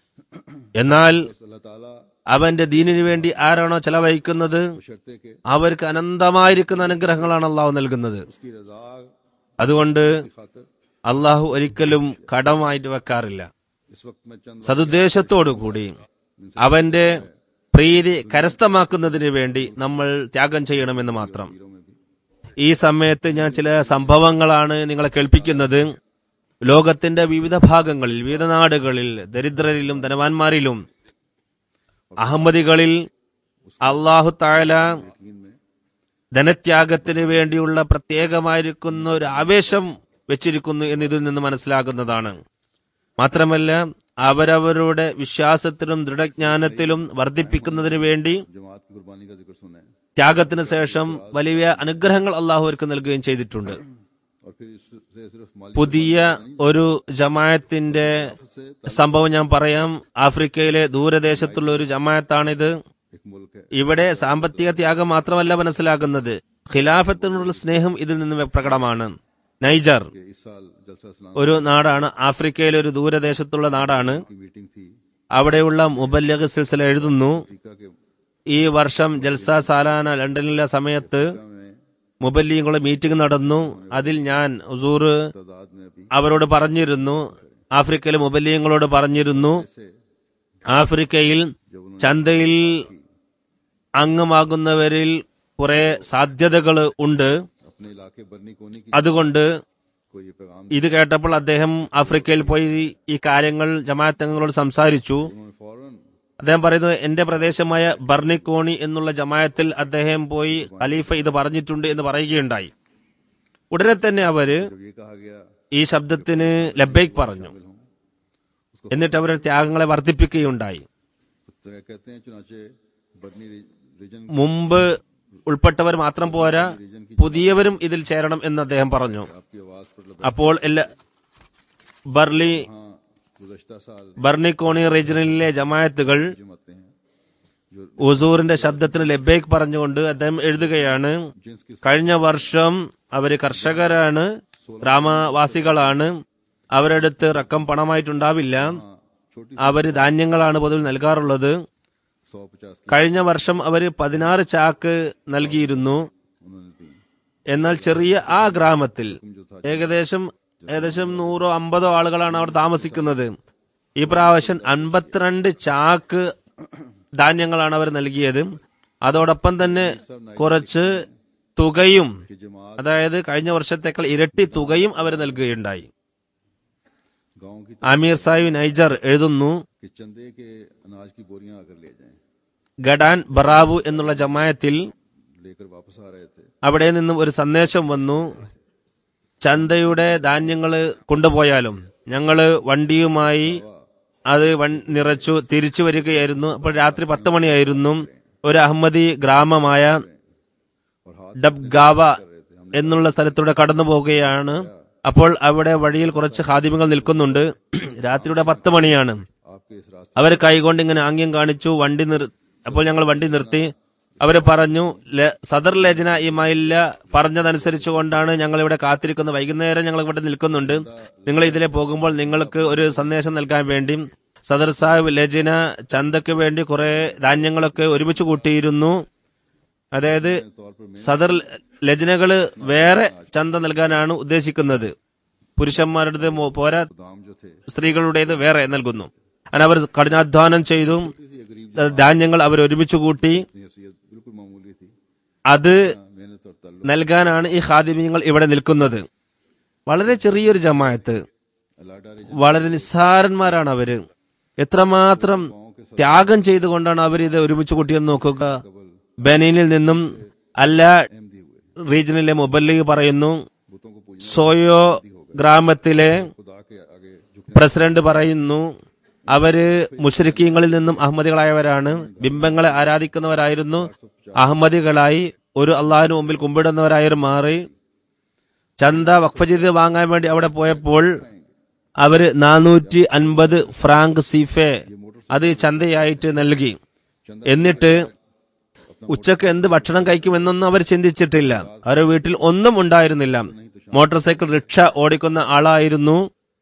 എന്നാൽ अल्लाह ताला അവന്റെ ദീനിനു വേണ്ടി ആരാണോ ചെലവഴിക്കുന്നത് शर्ते के അവർക്ക് അനന്തമായിരിക്കുന്ന അനുഗ്രഹങ്ങളാണ് അള്ളാഹു നൽകുന്നത്. उसकी रजा അതുകൊണ്ട് की खातिर അള്ളാഹു ഒരിക്കലും കടമായിട്ട് വെക്കാറില്ല. इस वक्त में चंद സതുദ്ദേശത്തോടുകൂടി അവന്റെ പ്രീതി കരസ്ഥമാക്കുന്നതിന് വേണ്ടി നമ്മൾ ത്യാഗം ചെയ്യണമെന്ന് മാത്രം. वीरों में भी ഈ സമയത്ത് ഞാൻ ചില സംഭവങ്ങളാണ് നിങ്ങളെ കേൾപ്പിക്കുന്നത്. ലോകത്തിന്റെ വിവിധ ഭാഗങ്ങളിൽ, വിവിധ നാടുകളിൽ, ദരിദ്രരിലും ധനവാന്മാരിലും അഹമ്മദികളിൽ അള്ളാഹു തആല यकीन में ധനത്യാഗത്തിന് വേണ്ടിയുള്ള പ്രത്യേകമായിരിക്കുന്ന ഒരു ആവേശം വെച്ചിരിക്കുന്നു എന്ന് ഇതിൽ നിന്ന് മനസ്സിലാകുന്നതാണ്. മാത്രമല്ല അവരവരുടെ വിശ്വാസത്തിലും ദൃഢജ്ഞാനത്തിലും വർദ്ധിപ്പിക്കുന്നതിന് വേണ്ടി जमात की कुर्बानी का जिक्र सुने ത്യാഗത്തിന് ശേഷം വലിയ അനുഗ്രഹങ്ങൾ അള്ളാഹു അവർക്ക് നൽകുകയും ചെയ്തിട്ടുണ്ട്. और फिर इससे सिर्फ माली പുതിയ ഒരു ജമാഅത്തിന്റെ സംഭവം ഞാൻ പറയാം. ആഫ്രിക്കയിലെ ദൂരദേശത്തുള്ള ഒരു ജമാഅത്താണിത്. एक मुल्क है ഇവിടെ സാമ്പത്തിക ത്യാഗം മാത്രമല്ല മനസ്സിലാക്കുന്നത്, ഖിലാഫത്തിനുള്ള സ്നേഹം ഇതിൽ നിന്ന് പ്രകടമാണ്. നൈജർ कि इस साल जलसा इस्लाम ഒരു നാടാണ്, ആഫ്രിക്കയിലെ ഒരു ദൂരദേശത്തുള്ള നാടാണ്. की मीटिंग थी അവിടെയുള്ള മുബല്ലിഗ് സിൽസില എഴുതുന്നു, अफ्रीका के ഈ വർഷം ജൽസ സാലാന ലണ്ടനിലെ സമയത്ത് में മുബല്ലിങ്ങളുടെ മീറ്റിംഗ് നടന്നു. അതിൽ ഞാൻ ഹുസൂർ तादाद में अभी അവരോട് പറഞ്ഞിരുന്നു, ആഫ്രിക്കയിലെ മുബല്ലിങ്ങളോട് പറഞ്ഞിരുന്നു, से ആഫ്രിക്കയിൽ ചന്തയിൽ അംഗമാകുന്നവരിൽ കുറെ സാധ്യതകൾ ഉണ്ട്. अपने इलाके बरनी कोनी की അതുകൊണ്ട് कोई ये पैगाम ഇത് കേട്ടപ്പോൾ അദ്ദേഹം ആഫ്രിക്കയിൽ പോയി ഈ കാര്യങ്ങൾ ജമാഅത്ത് അംഗങ്ങളോട് സംസാരിച്ചു. उन्होंने फौरन അദ്ദേഹം പറയുന്നത്, എന്റെ പ്രദേശമായ ബർണിക്കോണി എന്നുള്ള ജമാഅത്തിൽ അദ്ദേഹം പോയി ഖലീഫ ഇത് പറഞ്ഞിട്ടുണ്ട് എന്ന് പറയുകയുണ്ടായി. ഉടനെ തന്നെ അവര് जब ये कहा गया ഈ ശബ്ദത്തിന് ലബ്ബൈക്ക് പറഞ്ഞു. शामिल हूँ എന്നിട്ട് അവരുടെ ത്യാഗങ്ങളെ വർദ്ധിപ്പിക്കുകയുണ്ടായി. तो कहते हैं चुनाचे बरनी रीजन മുമ്പ് ഉൾപ്പെട്ടവർ മാത്രം പോരാ, പുതിയവരും ഇതിൽ ചേരണം എന്ന് അദ്ദേഹം പറഞ്ഞു. आपकी आवाज पर लबैक അപ്പോൾ എല്ലാ ബർലി हाँ गुज़श्ता साल ബർണിക്കോണി റീജിയനിലെ ജമാഅത്തുകൾ जमाते हैं जो ഹുസൂറിന്റെ ശബ്ദത്തിന് ലബ്ബൈക്ക് പറഞ്ഞുകൊണ്ട് അദ്ദേഹം എഴുതുകയാണ്, जिन्स की കഴിഞ്ഞ വർഷം അവര് കർഷകരാണ്, ഗ്രാമവാസികളാണ്, അവരുടെ അടുത്ത് റക്കം പണമായിട്ടുണ്ടാവില്ല, हाँ, छोटी അവര് ധാന്യങ്ങളാണ് പൊതുവിൽ നൽകാറുള്ളത്. सौ पचास की കഴിഞ്ഞ വർഷം അവര് പതിനാറ് ചാക്ക് നൽകിയിരുന്നു. उन्होंने दी എന്നാൽ ചെറിയ ആ ഗ്രാമത്തിൽ जो था ഏകദേശം ഏകദേശം നൂറോ അമ്പതോ ആളുകളാണ് അവിടെ താമസിക്കുന്നത്. ഈ പ്രാവശ്യം അൻപത്തിരണ്ട് ചാക്ക് ധാന്യങ്ങളാണ് അവർ നൽകിയത്. അതോടൊപ്പം തന്നെ കുറച്ച് തുകയും, कि जमात അതായത് കഴിഞ്ഞ വർഷത്തേക്കാൾ ഇരട്ടി തുകയും അവർ നൽകുകയുണ്ടായി. गांव की ആമീർ സാഹിബ് നൈജർ എഴുതുന്നു, कि चंदे के अनाज की बोरियां आकर ले जाएं, ഗഡാൻ ബറാവു എന്നുള്ള ജമായത്തിൽ लेकर वापस आ रहे थे। അവിടെ നിന്നും ഒരു സന്ദേശം വന്നു, ചന്തയുടെ ധാന്യങ്ങൾ കൊണ്ടുപോയാലും ഞങ്ങള് വണ്ടിയുമായി അത് വൺ നിറച്ചു തിരിച്ചു വരികയായിരുന്നു. അപ്പോൾ രാത്രി പത്ത് മണിയായിരുന്നു. ഒരു അഹമ്മദി ഗ്രാമമായ ഡബ്ഗാവ എന്നുള്ള സ്ഥലത്തൂടെ കടന്നു പോവുകയാണ്. അപ്പോൾ അവിടെ വഴിയിൽ കുറച്ച് ഹാദിമുകൾ നിൽക്കുന്നുണ്ട്. രാത്രിയുടെ പത്ത് മണിയാണ്. आपके इस रास्ते അവർ കൈകൊണ്ട് ഇങ്ങനെ ആംഗ്യം കാണിച്ചു വണ്ടി നിർ അപ്പോൾ ഞങ്ങൾ വണ്ടി നിർത്തി. അവര് പറഞ്ഞു, "ലെ- സദർ ലേജന ഈ മൈല്ല പറഞ്ഞതനുസരിച്ച് കൊണ്ടാണ് ഞങ്ങൾ ഇവിടെ കാത്തിരിക്കുന്നത്. വൈകുന്നേരം ഞങ്ങൾ ഇവിടെ നിൽക്കുന്നുണ്ട്. നിങ്ങൾ ഇതിലെ പോകുമ്പോൾ നിങ്ങൾക്ക് ഒരു സന്ദേശം നൽകാൻ വേണ്ടി സദർ സാഹിബ് ലജന ചന്തയ്ക്ക് വേണ്ടി കുറെ ധാന്യങ്ങളൊക്കെ ഒരുമിച്ച് കൂട്ടിയിരുന്നു. അതായത് तौर पर സദർ ലജനകള് വേറെ ചന്ത നൽകാനാണ് ഉദ്ദേശിക്കുന്നത്. പുരുഷന്മാരുടേത് മോ- പോരാ, दाम जो थे സ്ത്രീകളുടേത് വേറെ നൽകുന്നു. അങ്ങനെ അവർ കഠിനാധ്വാനം ചെയ്തു. ധാന്യങ്ങൾ അവർ ഒരുമിച്ച് കൂട്ടി. हैसियत बिल्कुल मामूली थी। അത് मेहनत और तल्लुक നൽകാനാണ് ഈ ഖാദിമീങ്ങൾ ഇവിടെ നിൽക്കുന്നത്. വളരെ ചെറിയൊരു ജമാഅത്ത്, अलाडा വളരെ നിസ്സാരന്മാരാണ് അവര്. എത്രമാത്രം ത്യാഗം ചെയ്തുകൊണ്ടാണ് അവർ ഇത് ഒരുമിച്ച് കൂട്ടിയെന്ന് നോക്കുക. ബനീനിൽ നിന്നും അല്ല अहमदी हुए റീജിയനിലെ മുബല്ലിഗ് പറയുന്നു, बुतों को पूजने സോയോ ഗ്രാമത്തിലെ खुदा के आगे झुकने പ്രസിഡന്റ് പറയുന്നു, അവര് മുശ്രിക്കീങ്ങളിൽ നിന്നും അഹമ്മദികളായവരാണ്. ബിംബങ്ങളെ ആരാധിക്കുന്നവരായിരുന്നു. അഹമ്മദികളായി ഒരു അള്ളാഹിന് മുമ്പിൽ കുമ്പിടുന്നവരായി മാറി. ചന്ത വഖഫ് ചെയ്ത് വാങ്ങാൻ വേണ്ടി അവിടെ പോയപ്പോൾ അവര് നാനൂറ്റി അൻപത് ഫ്രാങ്ക് സീഫെ അത് ചന്തയായിട്ട് നൽകി. എന്നിട്ട് ഉച്ചക്ക് എന്ത് ഭക്ഷണം കഴിക്കുമെന്നൊന്നും അവർ ചിന്തിച്ചിട്ടില്ല. അവരുടെ വീട്ടിൽ ഒന്നും ഉണ്ടായിരുന്നില്ല. മോട്ടോർ സൈക്കിൾ റിക്ഷ ഓടിക്കുന്ന ആളായിരുന്നു.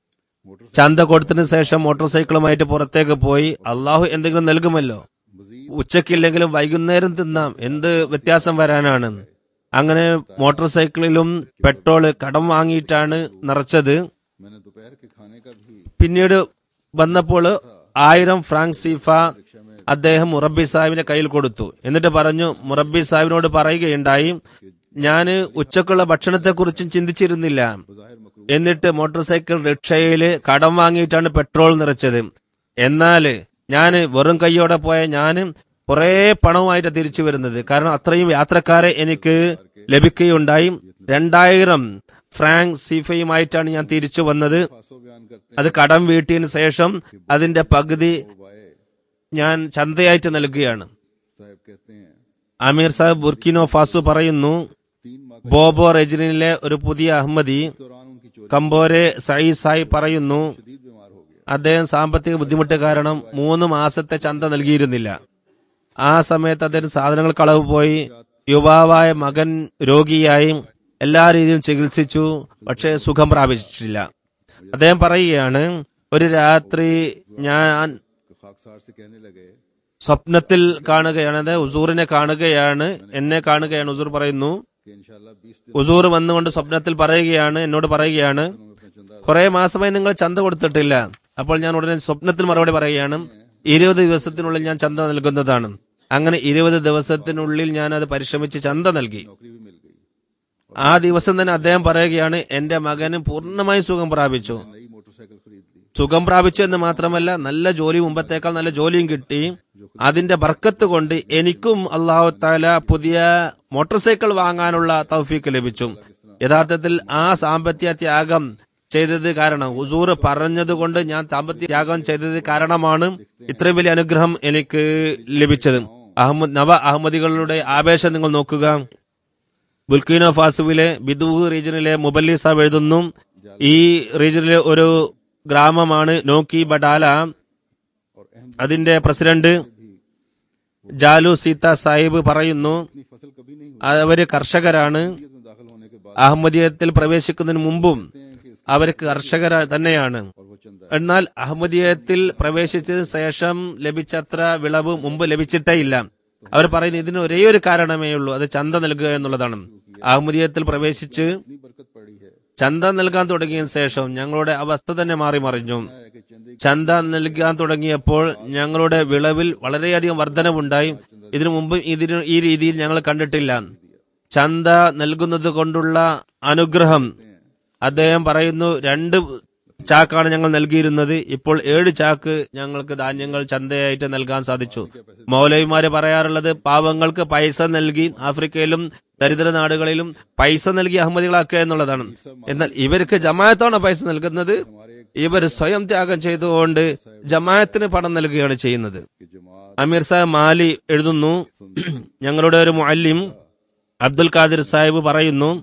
ചന്ത കൊടുത്തതിന് ശേഷം മോട്ടോർ സൈക്കിളുമായിട്ട് പുറത്തേക്ക് പോയി. അള്ളാഹു എന്തെങ്കിലും നൽകുമല്ലോ, ഉച്ചക്കില്ലെങ്കിലും വൈകുന്നേരം തിന്നാം, എന്ത് വ്യത്യാസം വരാനാണ്. അങ്ങനെ മോട്ടോർ സൈക്കിളിലും പെട്രോൾ കടം വാങ്ങിയിട്ടാണ് നിറച്ചത്. मैंने दोपहर के खाने का भी പിന്നീട് വന്നപ്പോൾ ആയിരം ഫ്രാങ്ക് സീഫ അദ്ദേഹം മുറബി സാഹിബിന്റെ കയ്യിൽ കൊടുത്തു. എന്നിട്ട് പറഞ്ഞു, മുറബി സാഹിബിനോട് പറയുകയുണ്ടായി, ഞാന് ഉച്ചക്കുള്ള ഭക്ഷണത്തെക്കുറിച്ചും ചിന്തിച്ചിരുന്നില്ല. എന്നിട്ട് മോട്ടോർ സൈക്കിൾ റിക്ഷയിൽ കടം വാങ്ങിയിട്ടാണ് പെട്രോൾ നിറച്ചത്. എന്നാല് ഞാന് വെറും കൈയോടെ പോയ ഞാന് കുറെ പണവുമായിട്ട് തിരിച്ചു വരുന്നത്. കാരണം അത്രയും യാത്രക്കാരെ എനിക്ക് ലഭിക്കുകയുണ്ടായി. രണ്ടായിരം ഫ്രാങ്ക് സീഫയുമായിട്ടാണ് ഞാൻ തിരിച്ചു വന്നത്. फासो बयान करते അത് കടം വീട്ടിയതിനു ശേഷം അതിന്റെ പകുതി ഞാൻ ചന്തയായിട്ട് നൽകുകയാണ്. साहब कहते हैं അമീർ സാഹിബ് ബുർക്കിനോ ഫാസു പറയുന്നു, तीन माह ബോബോ റെജിനിലെ ഒരു പുതിയ അഹമ്മദി के दौरान उनकी चोरी കമ്പോരെ സയീദ് സാഹിബ് പറയുന്നു, शदीद बीमार हो गया। അദ്ദേഹം സാമ്പത്തിക ബുദ്ധിമുട്ട് കാരണം മൂന്ന് മാസത്തെ ചന്ത നൽകിയിരുന്നില്ല. ആ സമയത്ത് അദ്ദേഹം സാധനങ്ങൾ കളവ് പോയി. യുവാവായ മകൻ രോഗിയായി എല്ലാ രീതിയിലും ചികിത്സിച്ചു, പക്ഷേ സുഖം പ്രാപിച്ചിട്ടില്ല. അദ്ദേഹം പറയുകയാണ്, ഒരു രാത്രി ഞാൻ तो खाकसार से कहने लगे സ്വപ്നത്തിൽ കാണുകയാണ്, അതായത് ഉസൂറിനെ കാണുകയാണ്, എന്നെ കാണുകയാണ്. ഉസൂർ പറയുന്നു, कि इंशाल्लाह बीस दिन ഉസൂർ വന്നുകൊണ്ട് സ്വപ്നത്തിൽ പറയുകയാണ്, എന്നോട് പറയുകയാണ്, में अपना चंदा കുറെ മാസമായി നിങ്ങൾ ചന്ത കൊടുത്തിട്ടില്ല. അപ്പോൾ ഞാൻ ഉടനെ സ്വപ്നത്തിൽ മറുപടി പറയുകയാണ്, ഇരുപത് ദിവസത്തിനുള്ളിൽ ഞാൻ ചന്ത നൽകുന്നതാണ്. അങ്ങനെ ഇരുപത് ദിവസത്തിനുള്ളിൽ ഞാൻ അത് പരിശ്രമിച്ച് ചന്ത നൽകി. नौकरी भी मिल गई। ആ ദിവസം തന്നെ അദ്ദേഹം പറയുകയാണ്, എന്റെ മകന് പൂർണ്ണമായി സുഖം പ്രാപിച്ചു. नई मोटरसाइकिल खरीद ली। സുഖം പ്രാപിച്ചു എന്ന് മാത്രമല്ല, നല്ല ജോലി, മുമ്പത്തേക്കാൾ നല്ല ജോലിയും കിട്ടി. അതിന്റെ ബർക്കത്ത് കൊണ്ട് എനിക്കും അള്ളാഹു താല പുതിയ മോട്ടോർ സൈക്കിൾ വാങ്ങാനുള്ള തൗഫീക്ക് ലഭിച്ചു. യഥാർത്ഥത്തിൽ ആ സാമ്പത്തിക ത്യാഗം ചെയ്തത് കാരണം, ഹുസൂർ പറഞ്ഞത് കൊണ്ട് ഞാൻ സാമ്പത്തിക ത്യാഗം ചെയ്തത് കാരണമാണ് ഇത്രയും വലിയ അനുഗ്രഹം എനിക്ക് ലഭിച്ചത്. അഹമ്മദ് നവ അഹമ്മദികളുടെ ആവേശം നിങ്ങൾ നോക്കുക. ബുർക്കിനോ ഫാസുവിലെ ബിദൂഹ് റീജിയനിലെ മുബല്ലി സാബ് എഴുതുന്നു, ഈ റീജിയനിലെ ഒരു ഗ്രാമമാണ് നോക്കി ബഡാല. അതിന്റെ പ്രസിഡന്റ് ജാലു സീത സാഹിബ് പറയുന്നു, अपनी फसल कभी नहीं അവര് കർഷകരാണ്. हुई। में दाखिल होने के बाद അഹമ്മദിയത്തിൽ പ്രവേശിക്കുന്നതിന് മുമ്പും അവർക്ക് കർഷകർ തന്നെയാണ്. और वो चंदा എന്നാൽ അഹമ്മദിയത്തിൽ പ്രവേശിച്ചതിന് ശേഷം ലഭിച്ചത്ര വിളവ് മുമ്പ് ലഭിച്ചിട്ടേ ഇല്ല. അവർ പറയുന്നത് ഇതിന് ഒരേ ഒരു കാരണമേ ഉള്ളൂ, അത് ചന്ത നൽകുക എന്നുള്ളതാണ്. അഹമ്മദിയത്തിൽ പ്രവേശിച്ച് इतनी बरकत पड़ी है ചന്ത നൽകാൻ തുടങ്ങിയ ശേഷം ഞങ്ങളുടെ അവസ്ഥ തന്നെ മാറി മറിഞ്ഞു. कि चंदे ചന്ത നൽകാൻ തുടങ്ങിയപ്പോൾ ഞങ്ങളുടെ വിളവിൽ വളരെയധികം വർധനവുണ്ടായി. ഇതിനു മുമ്പ് ഇതിന് ഈ രീതിയിൽ ഞങ്ങൾ കണ്ടിട്ടില്ല. ചന്ത നൽകുന്നത് കൊണ്ടുള്ള അനുഗ്രഹം അദ്ദേഹം പറയുന്നു, രണ്ട് ചാക്കാണ് ഞങ്ങൾ നൽകിയിരുന്നത്, ഇപ്പോൾ ഏഴ് ചാക്ക് ഞങ്ങൾക്ക് ധാന്യങ്ങൾ ചന്തയായിട്ട് നൽകാൻ സാധിച്ചു. മൗലവിമാര് പറയാറുള്ളത്, പാവങ്ങൾക്ക് പൈസ നൽകി ആഫ്രിക്കയിലും ദരിദ്ര നാടുകളിലും പൈസ നൽകി അഹമ്മദികളാക്കുക എന്നുള്ളതാണ്. എന്നാൽ ഇവർക്ക് ജമാഅത്താണ് പൈസ നൽകുന്നത്. ഇവർ സ്വയം ത്യാഗം ചെയ്തുകൊണ്ട് ജമാഅത്തിന് പണം നൽകുകയാണ് ചെയ്യുന്നത്. അമീർ സാഹിബ് മാലി എഴുതുന്നു, ഞങ്ങളുടെ ഒരു മുഅല്ലിം അബ്ദുൽ ഖാദിർ സാഹിബ് പറയുന്നു,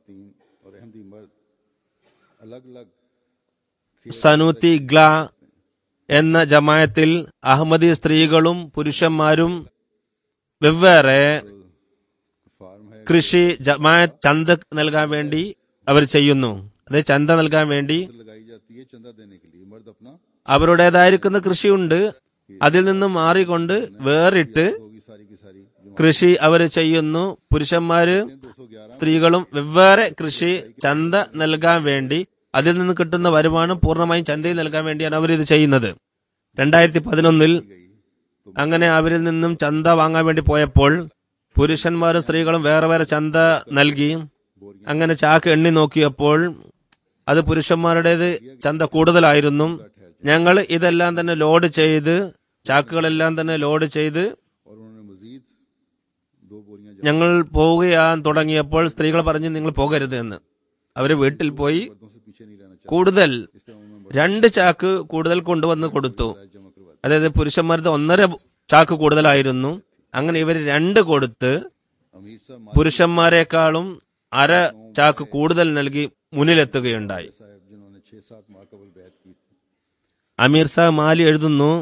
സനൂത്തി ഗ്ല എന്ന ജമാഅത്തിൽ അഹമ്മദി സ്ത്രീകളും പുരുഷന്മാരും വെവ്വേറെ കൃഷി ജമാഅത്ത് ചന്ത നൽകാൻ വേണ്ടി അവർ ചെയ്യുന്നു. അത് ചന്ത നൽകാൻ വേണ്ടി അവരുടേതായിരിക്കുന്ന കൃഷിയുണ്ട്, അതിൽ നിന്നും മാറിക്കൊണ്ട് വേറിട്ട് കൃഷി അവർ ചെയ്യുന്നു. പുരുഷന്മാര് സ്ത്രീകളും വെവ്വേറെ കൃഷി ചന്ത നൽകാൻ വേണ്ടി അതിൽ നിന്ന് കിട്ടുന്ന വരുമാനം പൂർണ്ണമായും ചന്തയിൽ നൽകാൻ വേണ്ടിയാണ് അവരിത് ചെയ്യുന്നത്. രണ്ടായിരത്തി പതിനൊന്നിൽ അങ്ങനെ അവരിൽ നിന്നും ചന്ത വാങ്ങാൻ വേണ്ടി പോയപ്പോൾ പുരുഷന്മാരും സ്ത്രീകളും വേറെ വേറെ ചന്ത നൽകി. അങ്ങനെ ചാക്ക് എണ്ണി നോക്കിയപ്പോൾ അത് പുരുഷന്മാരുടേത് ചന്ത കൂടുതലായിരുന്നു. ഞങ്ങൾ ഇതെല്ലാം തന്നെ ലോഡ് ചെയ്ത് ചാക്കുകളെല്ലാം തന്നെ ലോഡ് ചെയ്ത് ഞങ്ങൾ പോവുകയാൻ തുടങ്ങിയപ്പോൾ സ്ത്രീകൾ പറഞ്ഞ് നിങ്ങൾ പോകരുത് എന്ന്. അവര് വീട്ടിൽ പോയി കൂടുതൽ രണ്ട് ചാക്ക് കൂടുതൽ കൊണ്ടുവന്ന് കൊടുത്തു. അതായത് പുരുഷന്മാരുടെ ഒന്നര ചാക്ക് കൂടുതലായിരുന്നു. അങ്ങനെ ഇവർ രണ്ട് കൊടുത്ത് പുരുഷന്മാരെക്കാളും അര ചാക്ക് കൂടുതൽ നൽകി മുന്നിലെത്തുകയുണ്ടായി. അമീർ സാഹിബ് മാലി എഴുതുന്നു,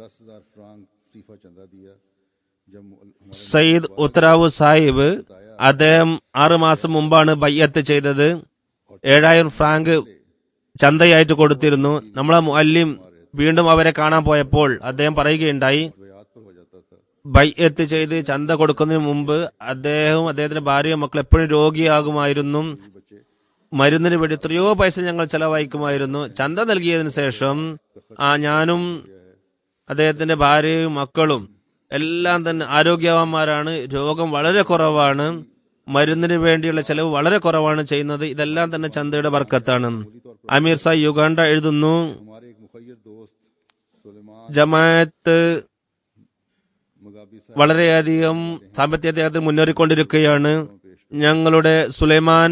സയ്യിദ് ഉത്തരാവു സാഹിബ് അദ്ദേഹം ആറു മാസം മുമ്പാണ് ബയ്യത്ത് ചെയ്തത്. ഏഴായിരം ഫ്രാങ്ക് ചന്തയായിട്ട് കൊടുത്തിരുന്നു. നമ്മളെ മുഅല്ലിം വീണ്ടും അവരെ കാണാൻ പോയപ്പോൾ അദ്ദേഹം പറയുകയുണ്ടായി, ബയ്യത്ത് ചെയ്ത് ചന്ത കൊടുക്കുന്നതിന് മുമ്പ് അദ്ദേഹവും അദ്ദേഹത്തിന്റെ ഭാര്യയും മക്കൾ എപ്പോഴും രോഗിയാകുമായിരുന്നു. മരുന്നിന് വേണ്ടി എത്രയോ പൈസ ഞങ്ങൾ ചെലവഴിക്കുമായിരുന്നു. ചന്ത നൽകിയതിനു ശേഷം ആ ഞാനും അദ്ദേഹത്തിന്റെ ഭാര്യയും മക്കളും എല്ലാം തന്നെ ആരോഗ്യവാന്മാരാണ്. രോഗം വളരെ കുറവാണ്. മരുന്നിന് വേണ്ടിയുള്ള ചെലവ് വളരെ കുറവാണ് ചെയ്യുന്നത്. ഇതെല്ലാം തന്നെ ചന്തയുടെ ബർക്കത്താണ്. അമീർ സാഹിബ് യുഗാണ്ട എഴുതുന്നു, ജമാഅത്ത് വളരെയധികം സാമ്പത്തിക അദ്ദേഹത്തിൽ മുന്നേറിക്കൊണ്ടിരിക്കുകയാണ്. ഞങ്ങളുടെ സുലൈമാൻ